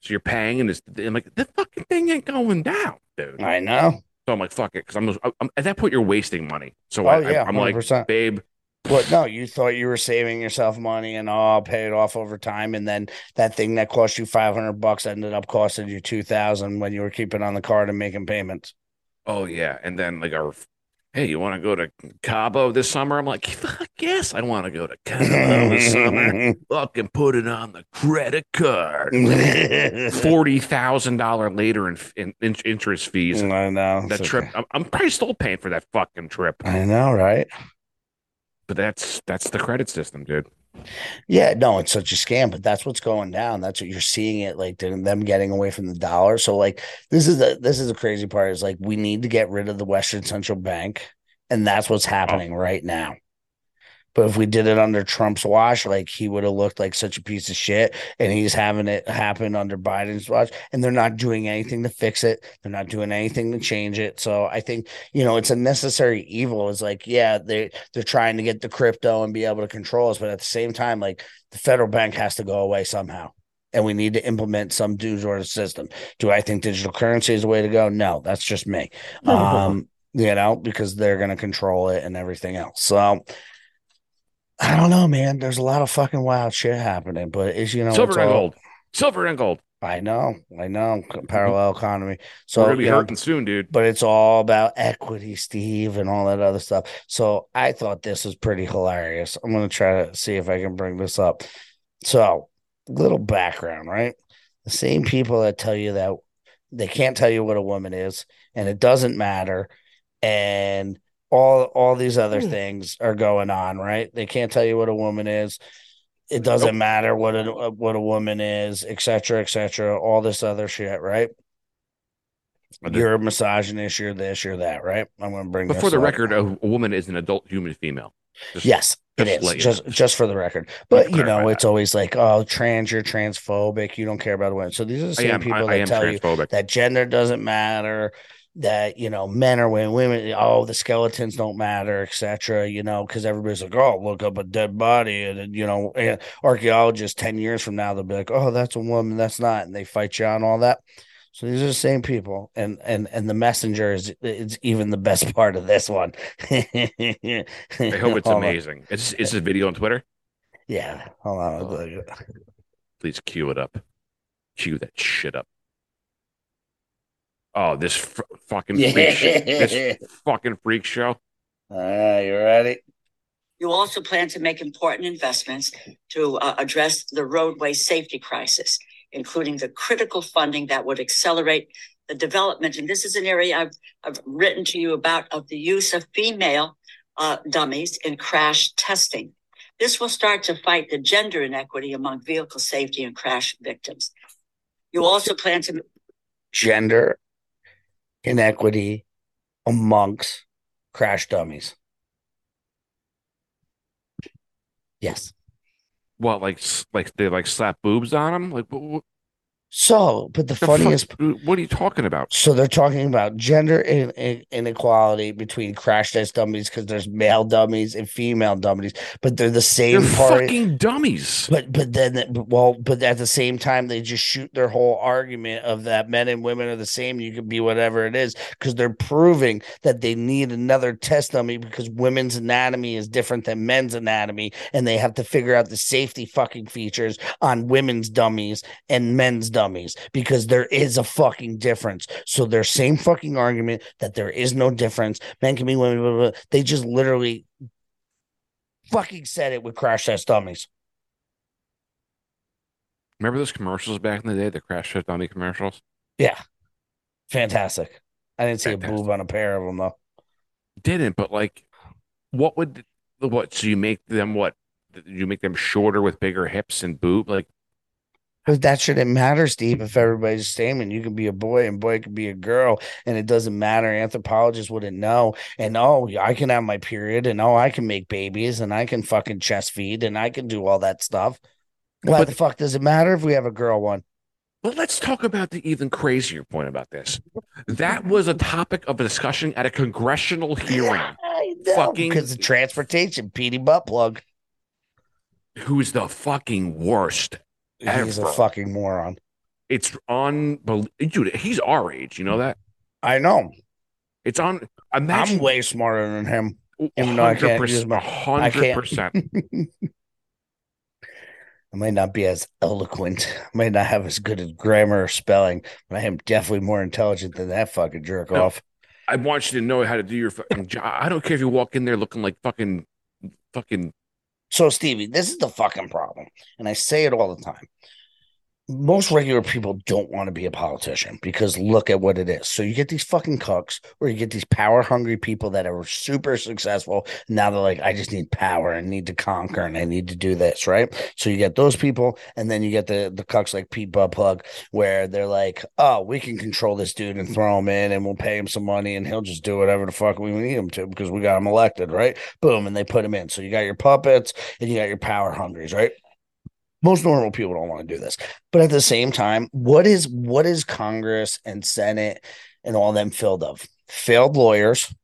So you're paying, and it's I'm like the fucking thing ain't going down, dude. I know. So I'm like, fuck it, because I'm, I'm at that point you're wasting money. So Oh, I, yeah, I, I'm like, one hundred percent. babe, What? No, you thought you were saving yourself money and oh, I'll pay it off over time, and then that thing that cost you five hundred bucks ended up costing you two thousand when you were keeping on the card and making payments. oh yeah, and then like our, hey, you want to go to Cabo this summer? I'm like, fuck yes, I want to go to Cabo this summer. Fucking put it on the credit card. Forty thousand dollar later in, in, in interest fees. I know That trip, I'm, I'm probably still paying for that fucking trip. I know, right? But that's that's the credit system, dude. Yeah, no, it's such a scam, but that's what's going down. That's what you're seeing it like them getting away from the dollar. So like this is the this is the crazy part is like we need to get rid of the Western Central Bank, and that's what's happening oh. right now. But if we did it under Trump's watch, like he would have looked like such a piece of shit, and he's having it happen under Biden's watch, and they're not doing anything to fix it. They're not doing anything to change it. So I think, you know, it's a necessary evil. It's like, yeah, they they're trying to get the crypto and be able to control us, but at the same time, like the federal bank has to go away somehow, and we need to implement some due sort of system. Do I think digital currency is the way to go? No, that's just me. Um, you know, because they're going to control it and everything else. So. I don't know, man. There's a lot of fucking wild shit happening, but it's, you know, silver and all, gold, silver and gold. I know, I know, parallel economy. So we're gonna be hurting know, soon, dude. But it's all about equity, Steve, and all that other stuff. So I thought this was pretty hilarious. I'm gonna try to see if I can bring this up. So, little background, right? The same people that tell you that they can't tell you what a woman is, and it doesn't matter, and all all these other mm. things are going on, right? They can't tell you what a woman is. It doesn't nope. matter what a what a woman is, et cetera, et cetera. All this other shit, right? You're a misogynist, you're this, you're that, right? I'm going to bring But this for the up. record, a woman is an adult human female. Just, yes, it is. Just, just for the record. But, you know, it's that. always like, oh, trans, you're transphobic. You don't care about women. So these are the same am, people I, that I tell you that gender doesn't matter, that, you know, men are women, women, oh, the skeletons don't matter, et cetera, you know, because everybody's like, oh, look up a dead body. And, you know, and archaeologists ten years from now, they'll be like, oh, that's a woman, that's not. And they fight you on all that. So these are the same people. And and and the messenger is, is even the best part of this one. I hope it's hold amazing. On. It's, it's a video on Twitter? Yeah. Hold on. Oh. Please cue it up. Cue that shit up. Oh, this f- fucking freak yeah. show. This fucking freak show. All right, you ready? You also plan to make important investments to uh, address the roadway safety crisis, including the critical funding that would accelerate the development. And this is an area I've, I've written to you about of the use of female uh, dummies in crash testing. This will start to fight the gender inequity among vehicle safety and crash victims. You also plan to... Gender inequity amongst crash dummies. Yes. What, like, like they like slap boobs on them? Like, what, what? So, but the, the funniest, fuck, what are you talking about? So they're talking about gender in, in, inequality between crash test dummies because there's male dummies and female dummies, but they're the same they're part. Fucking dummies. But but then well, but at the same time, they just shoot their whole argument of that men and women are the same. You can be whatever it is because they're proving that they need another test dummy because women's anatomy is different than men's anatomy, and they have to figure out the safety fucking features on women's dummies and men's dummies. Dummies because there is a fucking difference. So their same fucking argument that there is no difference, men can be women, blah, blah, blah. They just literally fucking said it with crash test dummies. Remember those commercials back in the day, the crash test dummy commercials? Yeah, fantastic. I didn't see fantastic. a boob on a pair of them though. Didn't, but like, what would what? So you make them what? You make them shorter with bigger hips and boob, like. But that shouldn't matter, Steve, if everybody's the same and you can be a boy and boy can be a girl and it doesn't matter. Anthropologists wouldn't know. And oh, I can have my period and oh, I can make babies and I can fucking chest feed and I can do all that stuff. Why but, the fuck does it matter if we have a girl one? But let's talk about the even crazier point about this. That was a topic of a discussion at a congressional hearing. I know, fucking because of transportation, Petey butt plug. Who's the fucking worst? He's Ever. a fucking moron. It's on, dude. He's our age. You know that? I know. It's on. I'm Imagine way smarter than him, a even though I hundred can't use percent. my. A I hundred can't. percent. I might not be as eloquent. I might not have as good as grammar or spelling, but I am definitely more intelligent than that fucking jerk No, off. I want you to know how to do your fucking job. I don't care if you walk in there looking like fucking, fucking. So, Stevie, this is the fucking problem. And I say it all the time. Most regular people don't want to be a politician because look at what it is. So you get these fucking cucks or you get these power hungry people that are super successful. Now they're like, I just need power and need to conquer and I need to do this, right? So you get those people, and then you get the, the cucks like Pete Buttplug, where they're like, oh, we can control this dude and throw him in and we'll pay him some money and he'll just do whatever the fuck we need him to because we got him elected, right? Boom, and they put him in. So you got your puppets and you got your power hungries, right? Most normal people don't want to do this. But at the same time, what is what is Congress and Senate and all them filled of? Failed lawyers.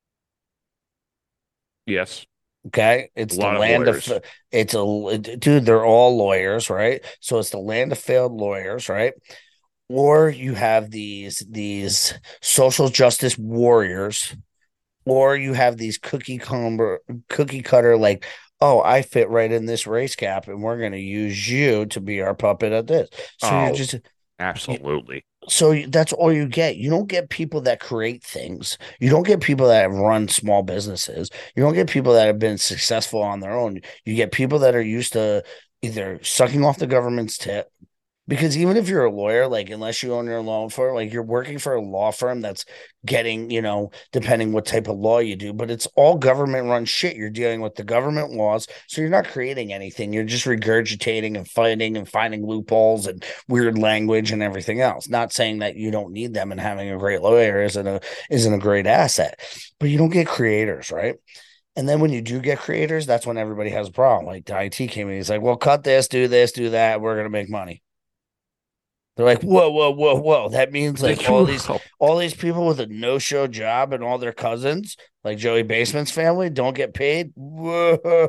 Yes. Okay. It's A the lot of land lawyers. of it's a dude, they're all lawyers, right? So it's the land of failed lawyers, right? Or you have these these social justice warriors, or you have these cookie cutter cookie cutter like, oh, I fit right in this race cap, and we're going to use you to be our puppet at this. So Oh, you're just absolutely. so that's all you get. You don't get people that create things. You don't get people that have run small businesses. You don't get people that have been successful on their own. You get people that are used to either sucking off the government's tip. Because even if you're a lawyer, like unless you own your own firm, like you're working for a law firm that's getting, you know, depending what type of law you do, but it's all government run shit. You're dealing with the government laws. So you're not creating anything. You're just regurgitating and fighting and finding loopholes and weird language and everything else. Not saying that you don't need them and having a great lawyer isn't a isn't a great asset, but you don't get creators, right? And then when you do get creators, that's when everybody has a problem. Like the I T came in, he's like, well, cut this, do this, do that. We're gonna make money. They're like, whoa, whoa, whoa, whoa. That means like all these all these people with a no-show job and all their cousins, like Joey Basement's family, don't get paid. Whoa,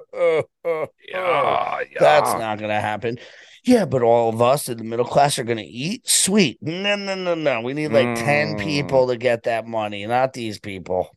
Yeah, that's yeah. not gonna happen. Yeah, but all of us in the middle class are gonna eat. Sweet. No, no, no, no. We need like ten Mm. people to get that money, not these people.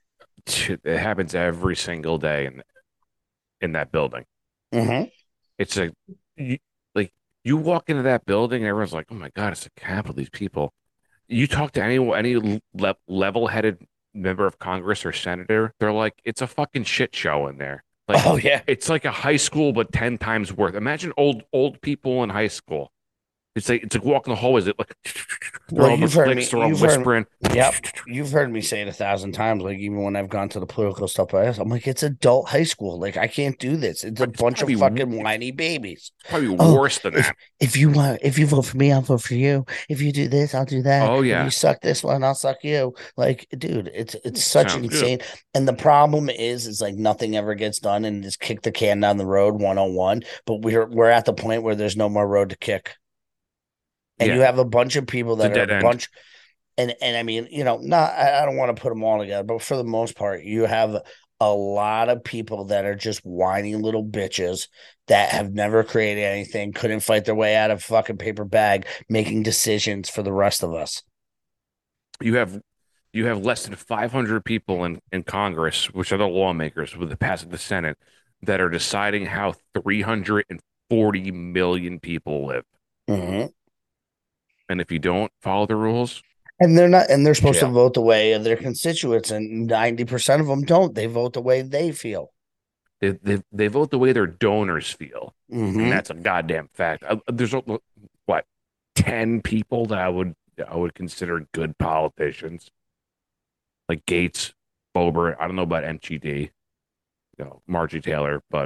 It happens every single day in in that building. Mm-hmm. It's a you, like you walk into that building and everyone's like, "Oh my God, it's the capital." These people. You talk to any any le level-headed member of Congress or senator, they're like, "It's a fucking shit show in there." Like, Oh yeah. it's like a high school, but ten times worth. Imagine old old people in high school. It's like it's like walking the hallways. It like they're Well, all you've the heard me. clicks, they're all You've heard. whispering. Yep, you've heard me say it a thousand times. Like even when I've gone to the political stuff, I ask, I'm like, it's adult high school. Like I can't do this. It's a It's bunch of probably fucking whiny babies. Probably Oh, worse than if that. if you want, if you vote for me, I'll vote for you. If you do this, I'll do that. Oh If yeah, you suck this one, I'll suck you. Like, dude, it's it's such sounds insane. And the problem is, is like nothing ever gets done, and just kick the can down the road one on one. But we're we're at the point where there's no more road to kick. And Yeah. you have a bunch of people It's a that are dead a end. bunch, and and I mean, you know, not I, I don't want to put them all together, but for the most part, you have a lot of people that are just whiny little bitches that have never created anything, couldn't fight their way out of a fucking paper bag, making decisions for the rest of us. You have you have less than five hundred people in in Congress, which are the lawmakers with the pass of the Senate, that are deciding how three hundred forty million people live. Mm-hmm. And if you don't follow the rules, And they're not, and they're supposed Jail. to vote the way of their constituents, and ninety percent of them don't. They vote the way they feel. they they, they vote the way their donors feel. Mm-hmm. And that's a goddamn fact. Uh, There's a- what ten people that I would I would consider good politicians, like Gates, Boebert. I don't know about M G D, you know, Margie Taylor, but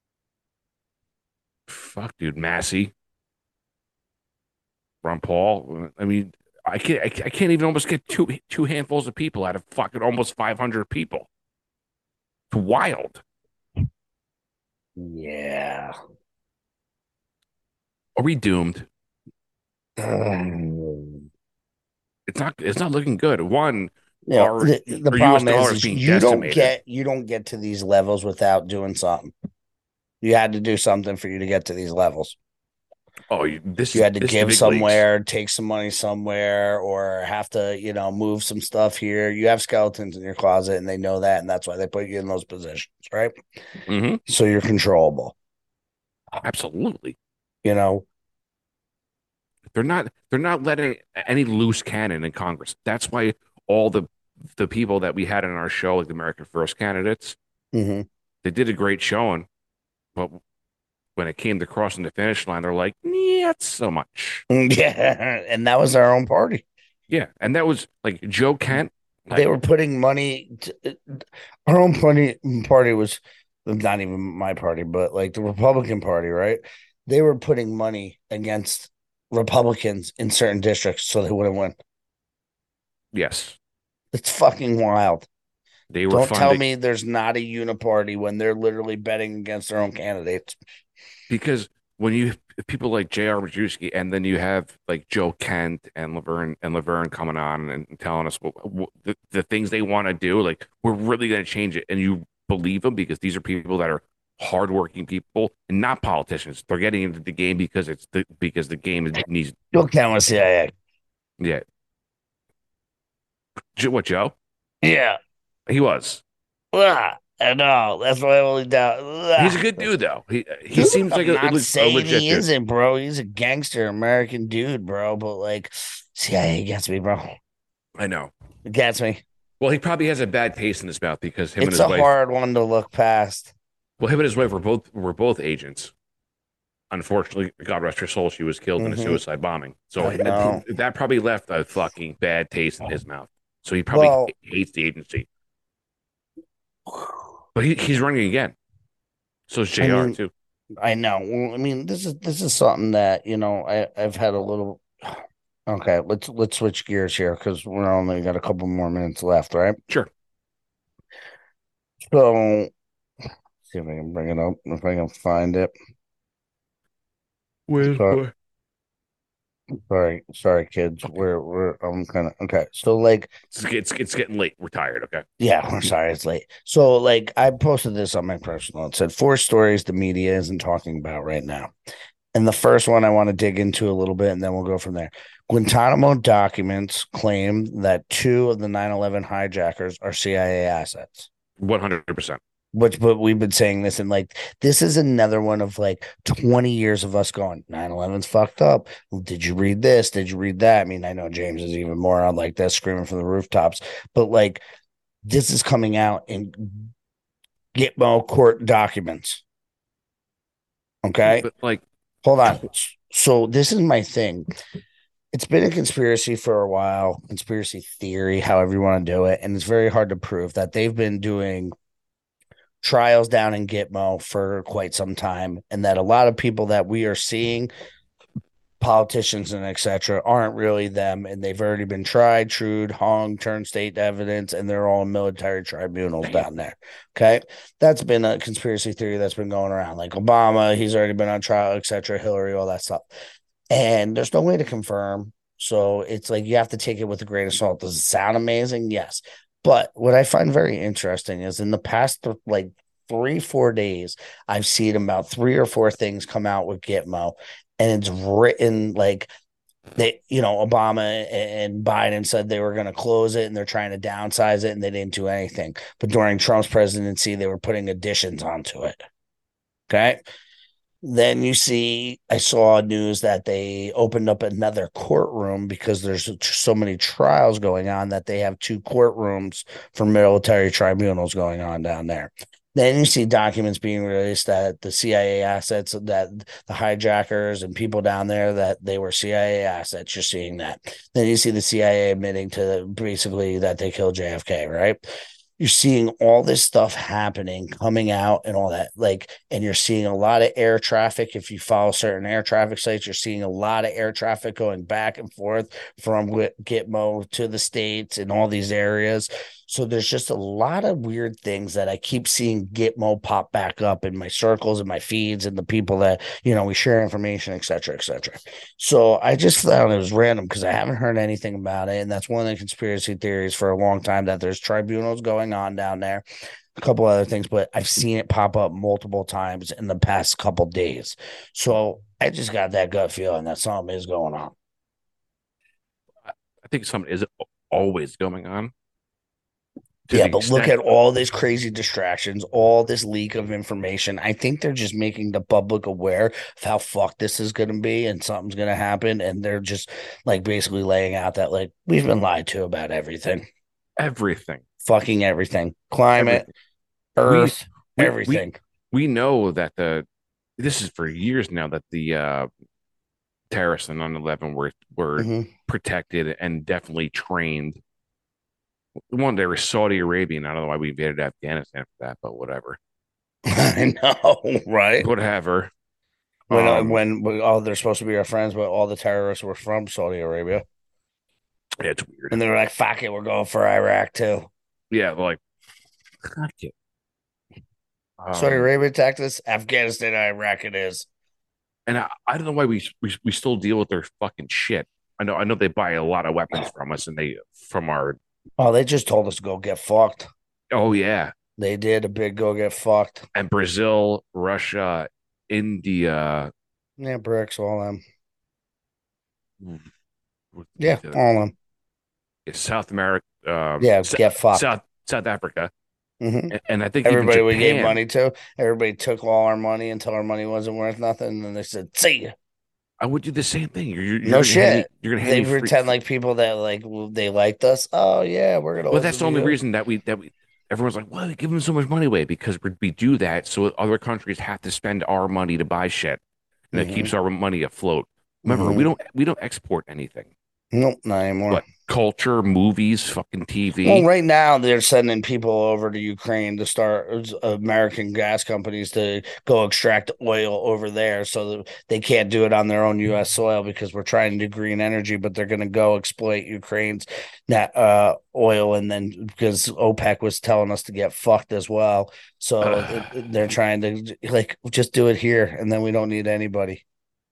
fuck, dude, Massey, Ron Paul. I mean, I can't I can't I can't even almost get two two handfuls of people out of fucking almost five hundred people. It's wild. Yeah. Are we doomed? Um, It's not. It's not looking good. One, You know, our, the, the our U S problem dollar is, is is being you don't decimated. get you don't get to these levels without doing something. You had to do something for you to get to these levels. Oh, you, this You is had to this is give big somewhere, leagues. Take some money somewhere, or have to, you know, move some stuff here. You have skeletons in your closet, and they know that, and that's why they put you in those positions, right? Mm-hmm. So you're controllable. Absolutely. You know, they're not they're not letting any loose cannon in Congress. That's why all the the people that we had in our show, like the American First candidates, mm-hmm. they did a great showing, but when it came to crossing the finish line, they're like, not so much. Yeah, and that was our own party. Yeah, and that was like Joe Kent. Like, they were putting money. To, our own party party was not even my party, but like the Republican Party, right? They were putting money against Republicans in certain districts so they wouldn't win. Yes, it's fucking wild. They were Don't funding, tell me there's not a uniparty when they're literally betting against their own candidates. Because when you people like J R. Majewski, and then you have like Joe Kent and Laverne and Laverne coming on and telling us what, what, the, the things they want to do, like we're really going to change it, and you believe them because these are people that are hardworking people and not politicians. They're getting into the game because it's the because the game needs. Joe Kent was C I A. Yeah. What, Joe? Yeah, he was. Ah, I know. That's why I only doubt. Ah. He's a good dude, though. He he dude, seems like I'm a, not a, saying a legit he dude. isn't, bro. He's a gangster American dude, bro. But like, C I A gets me, bro. I know. It gets me. Well, he probably has a bad taste in his mouth because him it's and his a wife. hard one to look past. Well, him and his wife were both were both agents. Unfortunately, God rest her soul, she was killed mm-hmm. in a suicide bombing. So he, that probably left a fucking bad taste in his mouth. So he probably well, hates the agency. But he, he's running again. So is J R I mean, too. I know. Well, I mean, this is this is something that, you know, I, I've had a little. Okay, let's let's switch gears here because we're only got a couple more minutes left, right? Sure. So, see if I can bring it up, if I can find it. Where's sorry, sorry, sorry, kids. Okay. We're we're I'm kind of okay. So like, it's, it's it's getting late. We're tired. Okay. Yeah, we're sorry it's late. So like, I posted this on my personal. It said four stories the media isn't talking about right now, and the first one I want to dig into a little bit, and then we'll go from there. Guantanamo documents claim that two of the nine eleven hijackers are C I A assets. one hundred percent. Which, but we've been saying this, and like, this is another one of like twenty years of us going, nine eleven's fucked up. Did you read this? Did you read that? I mean, I know James is even more on like that, screaming from the rooftops, but like, this is coming out in Gitmo court documents. Okay. But like, hold on. So, this is my thing. It's been a conspiracy for a while, conspiracy theory, however you want to do it. And it's very hard to prove that they've been doing trials down in Gitmo for quite some time, and that a lot of people that we are seeing, politicians and et cetera, aren't really them, and they've already been tried, trued, hung, turned state evidence, and they're all in military tribunals down there. Okay, that's been a conspiracy theory that's been going around. Like Obama, he's already been on trial, et cetera, Hillary, all that stuff, and there's no way to confirm. So it's like you have to take it with a grain of salt. Does it sound amazing? Yes. But what I find very interesting is in the past, like three, four days, I've seen about three or four things come out with Gitmo, and it's written like they, you know, Obama and Biden said they were going to close it and they're trying to downsize it, and they didn't do anything. But during Trump's presidency, they were putting additions onto it. Okay. Then you see, I saw news that they opened up another courtroom because there's so many trials going on that they have two courtrooms for military tribunals going on down there. Then you see documents being released that the C I A assets, that the hijackers and people down there, that they were C I A assets. You're seeing that. Then you see the C I A admitting to basically that they killed J F K, right? You're seeing all this stuff happening, coming out and all that, like, and you're seeing a lot of air traffic. If you follow certain air traffic sites, you're seeing a lot of air traffic going back and forth from Gitmo to the States and all these areas. So there's just a lot of weird things that I keep seeing Gitmo pop back up in my circles and my feeds and the people that, you know, we share information, et cetera, et cetera. So I just thought it was random because I haven't heard anything about it. And that's one of the conspiracy theories for a long time, that there's tribunals going on down there. a couple other things, but I've seen it pop up multiple times in the past couple days. So I just got that gut feeling that something is going on. I think something is always going on. Yeah, but look at all these crazy distractions, all this leak of information. I think they're just making the public aware of how fucked this is going to be and something's going to happen. And they're just like basically laying out that like we've been lied to about everything. Everything. Fucking everything. Climate, everything. Earth, we, we, everything. We, we know that the, this is for years now that the uh, terrorists in nine eleven were, were mm-hmm. protected and definitely trained. One day, was Saudi Arabia. I don't know why we invaded Afghanistan for that, but whatever. I know, right? Whatever. When, um, when, when oh, they're supposed to be our friends, but all the terrorists were from Saudi Arabia. Yeah, it's weird. And they were like, "Fuck it, we're going for Iraq too." Yeah, like, fuck it. Um, Saudi Arabia attacked us. Afghanistan, Iraq, it is. And I, I don't know why we, we we still deal with their fucking shit. I know I know they buy a lot of weapons from us, and they from our. Oh, they just told us to go get fucked. Oh, yeah. They did a big go get fucked. And Brazil, Russia, India. Yeah, BRICS, all them. What, yeah, what all them. South America. Um, yeah, get fucked. South, South Africa. Mm-hmm. And, and I think everybody we gave money to, everybody took all our money until our money wasn't worth nothing. And then they said, see ya. I would do the same thing. You're, you're no shit. Me, you're gonna they pretend free. like people that like they liked us. Oh yeah, we're gonna. Well, that's the only reason that we that we everyone's like, well, give them so much money away because we do that, so other countries have to spend our money to buy shit, and mm-hmm. it keeps our money afloat. Remember, mm-hmm. we don't we don't export anything. Nope, not anymore. But culture, movies, fucking T V. Well, right now they're sending people over to Ukraine to start American gas companies to go extract oil over there, so that they can't do it on their own U S soil because we're trying to do green energy, but they're going to go exploit Ukraine's net uh, oil, and then because OPEC was telling us to get fucked as well, so uh, they're trying to like just do it here, and then we don't need anybody.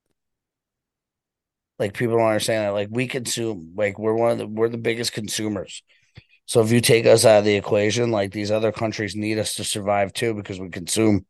Like people don't understand that. Like we consume, like we're one of the we're the biggest consumers. So if you take us out of the equation, like these other countries need us to survive too because we consume.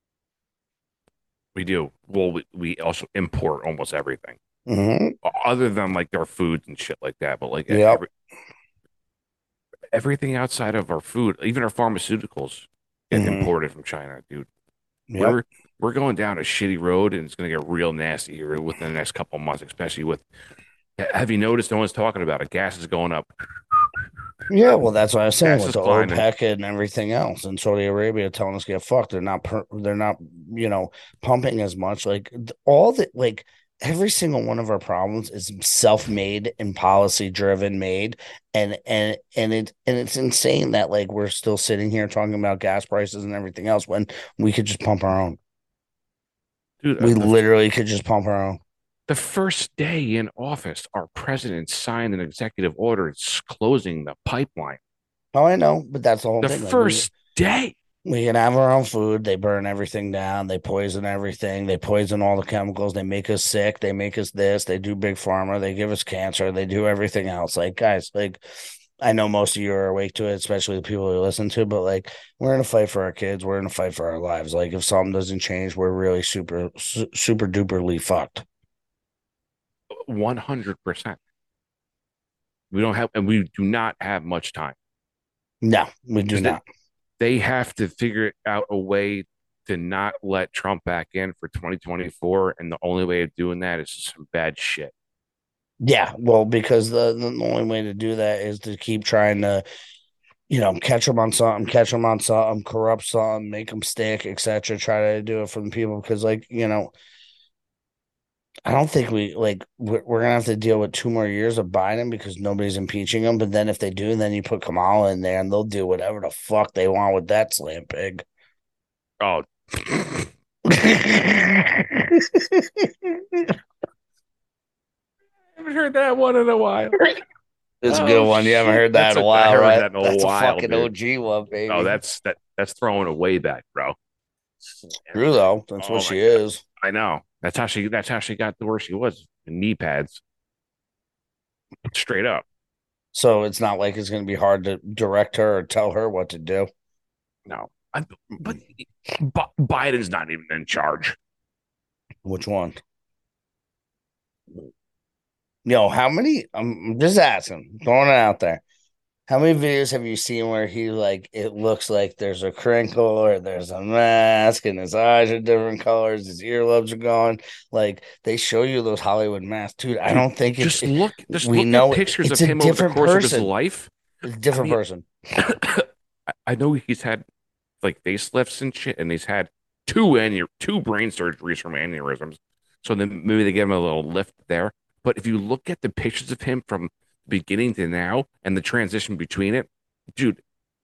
We do. Well, we, we also import almost everything, mm-hmm. other than like our foods and shit like that. But like yep. every, everything outside of our food, even our pharmaceuticals, get mm-hmm. imported from China, dude. Yep. We're we're going down a shitty road, and it's going to get real nasty here within the next couple of months, especially with. Have you noticed no one's talking about it? Gas is going up. Yeah, well, that's what I was saying Gas with the OPEC and everything else, and Saudi Arabia telling us to get fucked. They're not, per, they're not, you know, pumping as much. Like all the like every single one of our problems is self-made and policy-driven made, and and and it and it's insane that like we're still sitting here talking about gas prices and everything else when we could just pump our own. Dude, we the, literally could just pump our own. The first day in office, our president signed an executive order closing the pipeline. Oh, I know, but that's the whole the thing. The first like we, day. We can have our own food. They burn everything down. They poison everything. They poison all the chemicals. They make us sick. They make us this. They do big pharma. They give us cancer. They do everything else. Like, guys, like, I know most of you are awake to it, especially the people who listen to, but like, we're in a fight for our kids. We're in a fight for our lives. Like, if something doesn't change, we're really super, su- super duperly fucked. one hundred percent. We don't have, and we do not have much time. No, we do not. They, they have to figure out a way to not let Trump back in for twenty twenty-four. And the only way of doing that is some bad shit. Yeah, well, because the, the only way to do that is to keep trying to, you know, catch them on something, catch them on something, corrupt something, make them stick, et cetera. Try to do it for the people because, like, you know, I don't think we, like, we're, we're going to have to deal with two more years of Biden because nobody's impeaching him. But then if they do, then you put Kamala in there and they'll do whatever the fuck they want with that slam pig. Oh. I haven't heard that one in a while. It's oh, a good one. You haven't heard that in a while, right? That in a that's while, a fucking dude. O G one, baby. Oh, that's that. That's throwing it way back, bro. True though. That's oh what she God. is. I know. That's how she. That's how she got to where she was. Knee pads. Straight up. So it's not like it's going to be hard to direct her or tell her what to do. No, I, but Biden's not even in charge. Which one? Yo, how many? I'm just asking, throwing it out there. How many videos have you seen where he like it looks like there's a crinkle or there's a mask and his eyes are different colors, his earlobes are gone? Like they show you those Hollywood masks, dude. I don't think it's just look. Just we look know at pictures it's of a him over the different course of person. his life. It's a different I mean, person. I know he's had like facelifts and shit, and he's had two aneur- two brain surgeries from aneurysms. So then maybe they give him a little lift there. But if you look at the pictures of him from beginning to now and the transition between it, dude,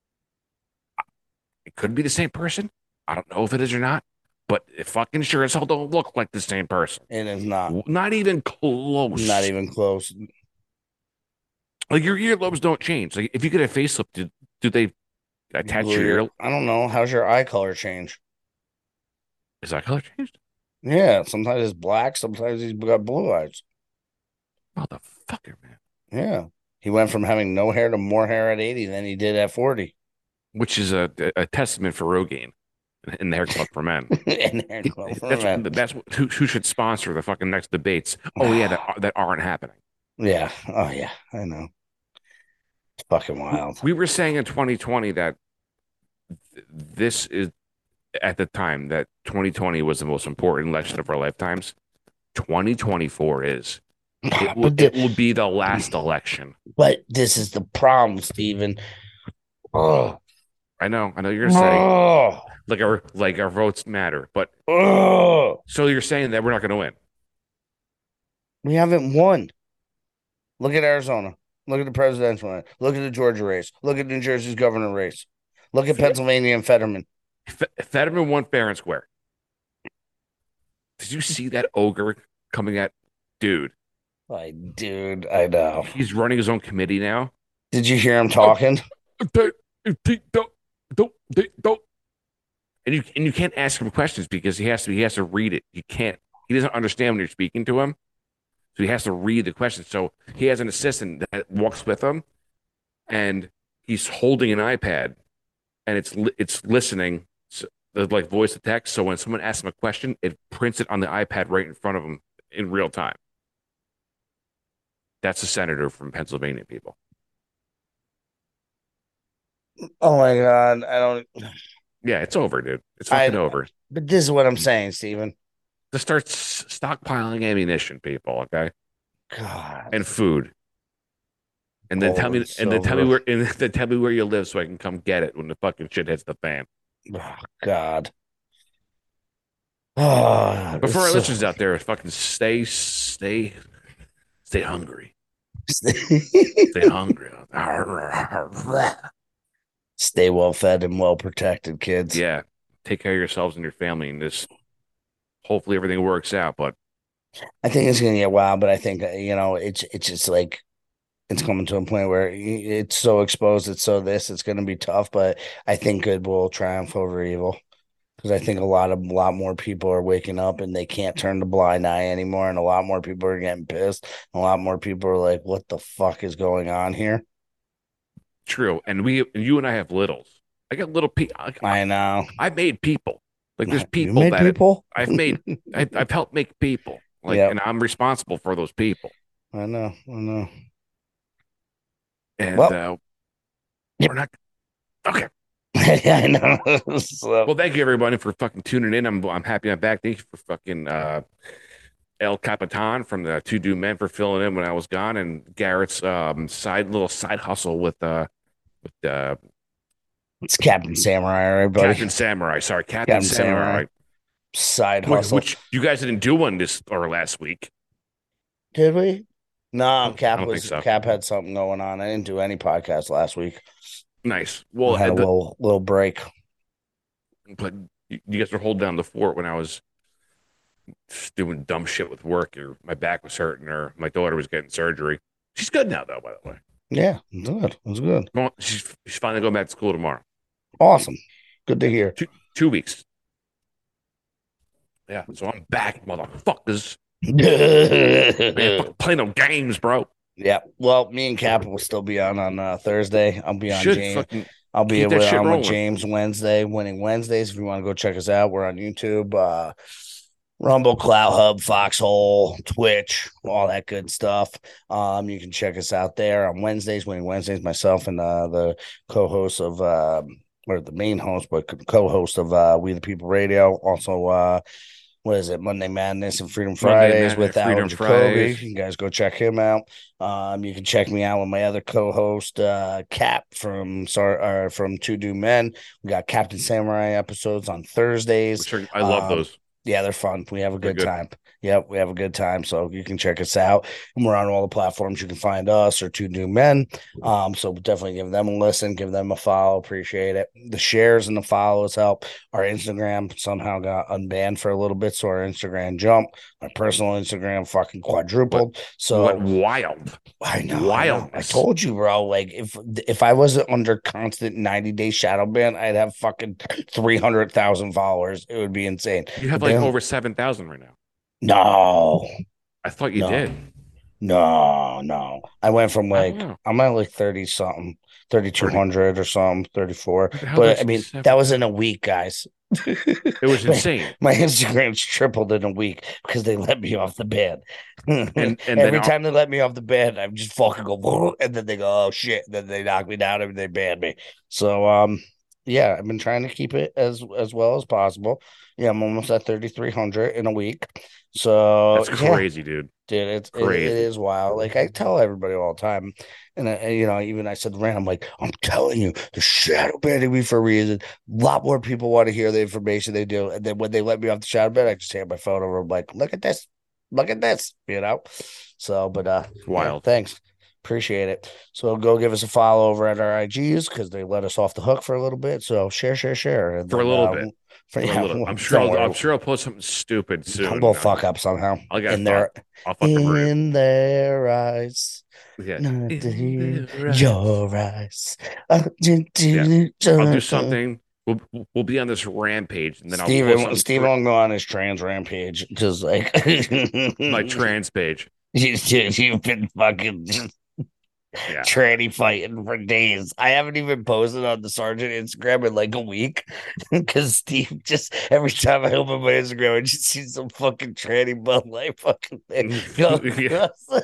it could be the same person. I don't know if it is or not, but it fucking sure as hell don't look like the same person. It is not. Not even close. Not even close. Like your earlobes don't change. Like if you get a facelift, do, do they attach Blue your ear- ear? I don't know. How's your eye color change? Is that color changed? Yeah, sometimes it's black, sometimes he's got blue eyes. Motherfucker, man. Yeah. He went from having no hair to more hair at eighty than he did at forty. Which is a, a testament for Rogaine in the Hair Club for Men. And hair club for that's men. that's what, who, who should sponsor the fucking next debates. Oh yeah, that that aren't happening. Yeah. Oh yeah, I know. It's fucking wild. We were saying in twenty twenty that th- this is at the time that twenty twenty was the most important election of our lifetimes. twenty twenty-four is. It will, But the- it will be the last election. But this is the problem, Stephen. Oh, I know, I know you're gonna say oh, like our like our votes matter, but oh. so you're saying that we're not gonna win. We haven't won. Look at Arizona. Look at the presidential race. Look at the Georgia race. Look at New Jersey's governor race. Look at Pennsylvania and Fetterman. F- Fetterman won fair and square. Did you see that ogre coming at dude? Like, dude, I know. He's running his own committee now. Did you hear him talking? They- they don't- don't- they don't. And you and you can't ask him questions because he has to he has to read it. You can't. He doesn't understand when you're speaking to him, so he has to read the question. So he has an assistant that walks with him, and he's holding an iPad, and it's li- it's listening, so, like voice to text. So when someone asks him a question, it prints it on the iPad right in front of him in real time. That's a senator from Pennsylvania, people. Oh my God. I don't. Yeah, it's over, dude. It's fucking I- over. But this is what I'm saying, Stephen. To start s- stockpiling ammunition, people, okay, God. and food, and then Gold tell me, and and then tell me silver. where, and then tell me where you live so I can come get it when the fucking shit hits the fan. Oh, God. Oh, But for our it's listeners so- out there, fucking stay, stay, stay hungry, stay hungry. Stay well fed and well protected, kids. Yeah, take care of yourselves and your family, and just hopefully everything works out. But I think it's gonna get wild, but I think uh, you know it's it's just like it's coming to a point where it's so exposed, it's so this, it's gonna be tough. But I think good will triumph over evil because I think a lot of a lot more people are waking up and they can't turn the blind eye anymore, and a lot more people are getting pissed. A lot more people are like, "What the fuck is going on here?" true, and we, and you and I have littles. I got little people. I know. I made people. Like there's You people made that people. I've made. I've, I've helped make people. Like, Yep. and I'm responsible for those people. I know. I know. And Well- uh, Yep. we're not okay. I know. So, Well, thank you everybody for fucking tuning in. I'm I'm happy I'm back. Thank you for fucking uh, El Capitan from the Two Do Men for filling in when I was gone, and Garrett's um, side little side hustle with uh with uh, it's Captain Samurai, everybody. Captain Samurai. Sorry, Captain, Captain Samurai. Samurai. Side Which, hustle. which you guys didn't do one this or last week. Did we? No, I Cap don't was think so. Cap had something going on. I didn't do any podcast last week. Nice. I Well, had a the- little little break. but you you guys were holding down the fort when I was just doing dumb shit with work, or my back was hurting, or my daughter was getting surgery. She's good now, though. By the way, Yeah, it's good. It's good. Well, she's she's finally going back to school tomorrow. Awesome. Good to hear. Two weeks. Yeah, so I'm back, motherfuckers. Man, yeah. fucking play no games, bro. Well, me and Cap will still be on on uh, Thursday. I'll be on Should James. fucking I'll be Keep that with, shit on with rolling. James Wednesday, Winning Wednesdays. If you want to go check us out, we're on YouTube, uh, Rumble, Cloud Hub, Foxhole, Twitch, all that good stuff. Um, you can check us out there on Wednesdays, Winning Wednesdays. Myself and uh, the co-host of, uh, or the main host, but co-host of uh, We the People Radio. Also, uh, what is it? Monday Madness and Freedom Fridays Madness, with Alan Freedom Jacoby. Fridays. You guys go check him out. Um, you can check me out with my other co-host, uh, Cap from sorry, uh, from Two Do Men. We got Captain Samurai episodes on Thursdays. Which are, I love Um, those. Yeah, they're fun. We have a They're good, good. time. Yep, we have a good time. So you can check us out. And we're on all the platforms. You can find us or Two New Men. Um, so definitely give them a listen, give them a follow. Appreciate it. The shares and the follows help. Our Instagram somehow got unbanned for a little bit, so our Instagram jumped. My personal Instagram fucking quadrupled. So What wild. I know, I know. I Wildness. told you, bro. Like if if I wasn't under constant ninety day shadow ban, I'd have fucking three hundred thousand followers. It would be insane. You have But like then- over seven thousand right now. no, I thought you No. did. no, no. I went from I like don't know. I'm at like thirty something, thirty two hundred or something, thirty four. How But there's I mean, seven- that was in a week, guys. It was insane. My Instagram's tripled in a week because they let me off the ban. And- and then every our- time they let me off the ban, I'm just fucking go, and then they go, oh shit, and then they knock me down and they ban me. So um, yeah, I've been trying to keep it as as well as possible. Yeah, I'm almost at thirty-three hundred in a week. So That's yeah, crazy, dude. dude, it's it, Crazy. it is wild. Like I tell everybody all the time, and, I, and you know, even I said to Rand, I'm like, I'm telling you, the shadow banning me for a reason. A lot more people want to hear the information they do, and then when they let me off the shadow ban, I just hand my phone over. I'm like, look at this, look at this, you know. So, but uh, It's wild. yeah, thanks, appreciate it. So go give us a follow over at our I Gs because they let us off the hook for a little bit. So share, share, share and For a then, little uh, bit. For, For a yeah, little- I'm don't sure. I'll, worry. I'm sure I'll post something stupid soon. We'll Uh, fuck up somehow. I'll get in their I'll fucking ruin it. in their eyes. Yeah. Not In to their eyes. your eyes. Uh, do, do, Yeah. do, I'll do do. something. We'll we'll be on this rampage, and then I'll Steven, post something Steven will go on his trans rampage because, like, my trans page. you, you- you've been fucking just Yeah. tranny fighting for days. I haven't even posted on the Sergeant Instagram in like a week because Steve just every time I open my Instagram, I just see some fucking tranny Bud Light fucking thing. Go Yeah.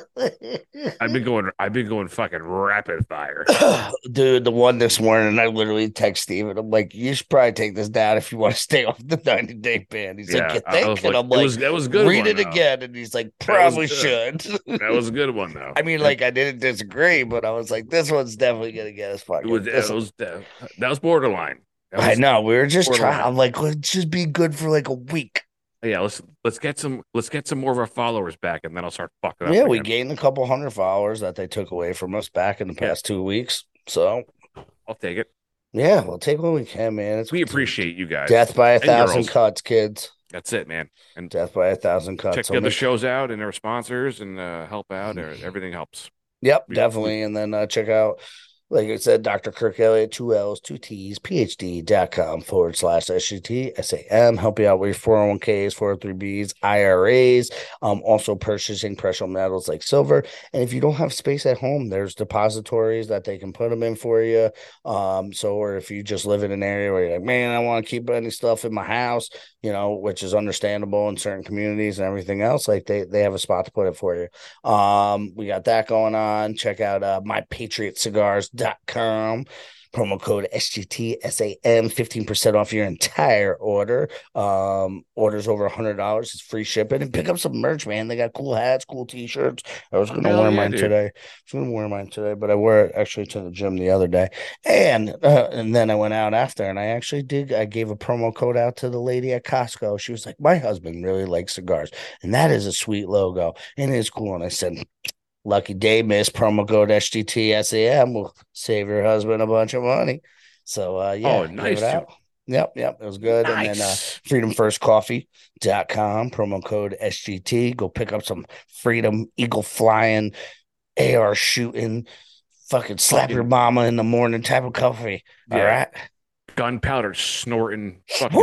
I've been going. I've been going fucking rapid fire. Dude, the one this morning, I literally text Steven. I'm like, you should probably take this down if you want to stay off the ninety day ban. He's like, you I- I think? was And like, I'm it like, was, that was a good. read one, it though. again. And he's like, was probably good. should. That was a good one though. I mean, like, I didn't disagree, but I was like, this one's definitely going to get us It fucking. was, this that was that was borderline. That I was- know. We were just borderline. trying. I'm like, let's just be good for like a week. Yeah, let's let's get some let's get some more of our followers back, and then I'll start fucking up. Yeah, we again. gained a couple hundred followers that they took away from us back in the Yeah. past two weeks. So, I'll take it. yeah, we'll take what we can, man. It's We appreciate you guys. death by a and thousand girls. cuts, kids. That's it, man. And Death by a thousand cuts. check So the other make- shows out and their sponsors and uh, help out. Or everything helps. Yep, We- definitely. And then uh, check out, like I said, Doctor Kirk Elliott, two L's, two T's, PhD.com forward slash S G T, S A M. Help you out with your four oh one Ks, four oh three Bs, I R As, um, also purchasing precious metals like silver. And if you don't have space at home, there's depositories that they can put them in for you. Um, so, or if you just live in an area where you're like, man, I want to keep any stuff in my house, you know, which is understandable in certain communities and everything else, like they, they have a spot to put it for you. Um, we got that going on. Check out uh, my patriot cigars dot com. Promo code S G T S A M, fifteen percent off your entire order. Um, orders over one hundred dollars is free shipping. And pick up some merch, man. They got cool hats, cool t-shirts. I was going to Hell wear yeah, mine dude. today. I was going to wear mine today, but I wore it actually to the gym the other day. And uh, and then I went out after, and I actually did. I gave a promo code out to the lady at Costco. She was like, my husband really likes cigars. And that is a sweet logo. And it's cool. And I said, lucky day, miss. Promo code S G T S A M will save your husband a bunch of money. So, uh, yeah. Oh, give nice, it out. Yep, yep. It was good. And then uh, Nice. freedom first coffee dot com, promo code S G T. Go pick up some Freedom Eagle flying, A R shooting, fucking slap your Fucking- mama in the morning type of coffee. All Yeah. right. Gunpowder snorting. Fucking Woo!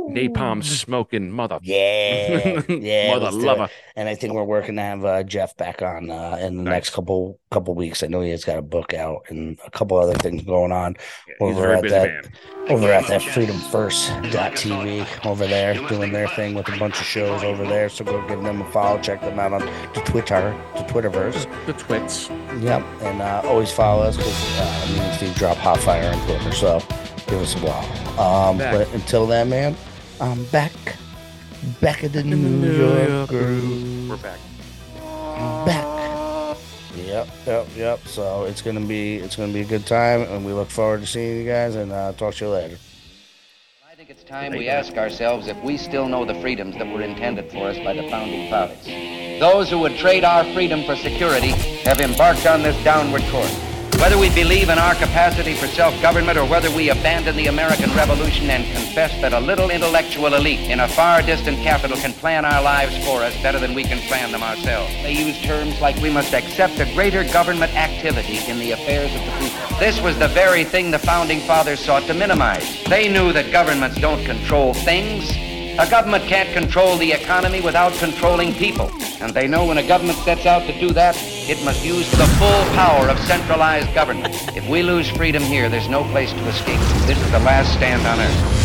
napalm smoking mother. Yeah, yeah, mother let's do lover. it. And I think we're working to have uh, Jeff back on uh, in the Nice. next couple couple weeks. I know he has got a book out and a couple other things going on Yeah, he's a over very at busy that man. over at that freedom first dot t v over there, doing their thing with a bunch of shows over there. So go give them a follow, check them out on the Twitter, the Twitterverse. The twits. Yep, and uh, always follow us because uh, me and Steve drop hot fire on Twitter. So give us a follow. Um, Back. but until then, man, I'm back, back at the New York groove. We're back. Back. Yep, yep, yep. So it's gonna be it's gonna be a good time, and we look forward to seeing you guys. And uh, talk to you later. I think it's time we ask ourselves if we still know the freedoms that were intended for us by the founding fathers. Those who would trade our freedom for security have embarked on this downward course. Whether we believe in our capacity for self-government or whether we abandon the American Revolution and confess that a little intellectual elite in a far distant capital can plan our lives for us better than we can plan them ourselves. They use terms like we must accept a greater government activity in the affairs of the people. This was the very thing the Founding Fathers sought to minimize. They knew that governments don't control things. A government can't control the economy without controlling people. And they know when a government sets out to do that, it must use the full power of centralized government. If we lose freedom here, there's no place to escape. This is the last stand on earth.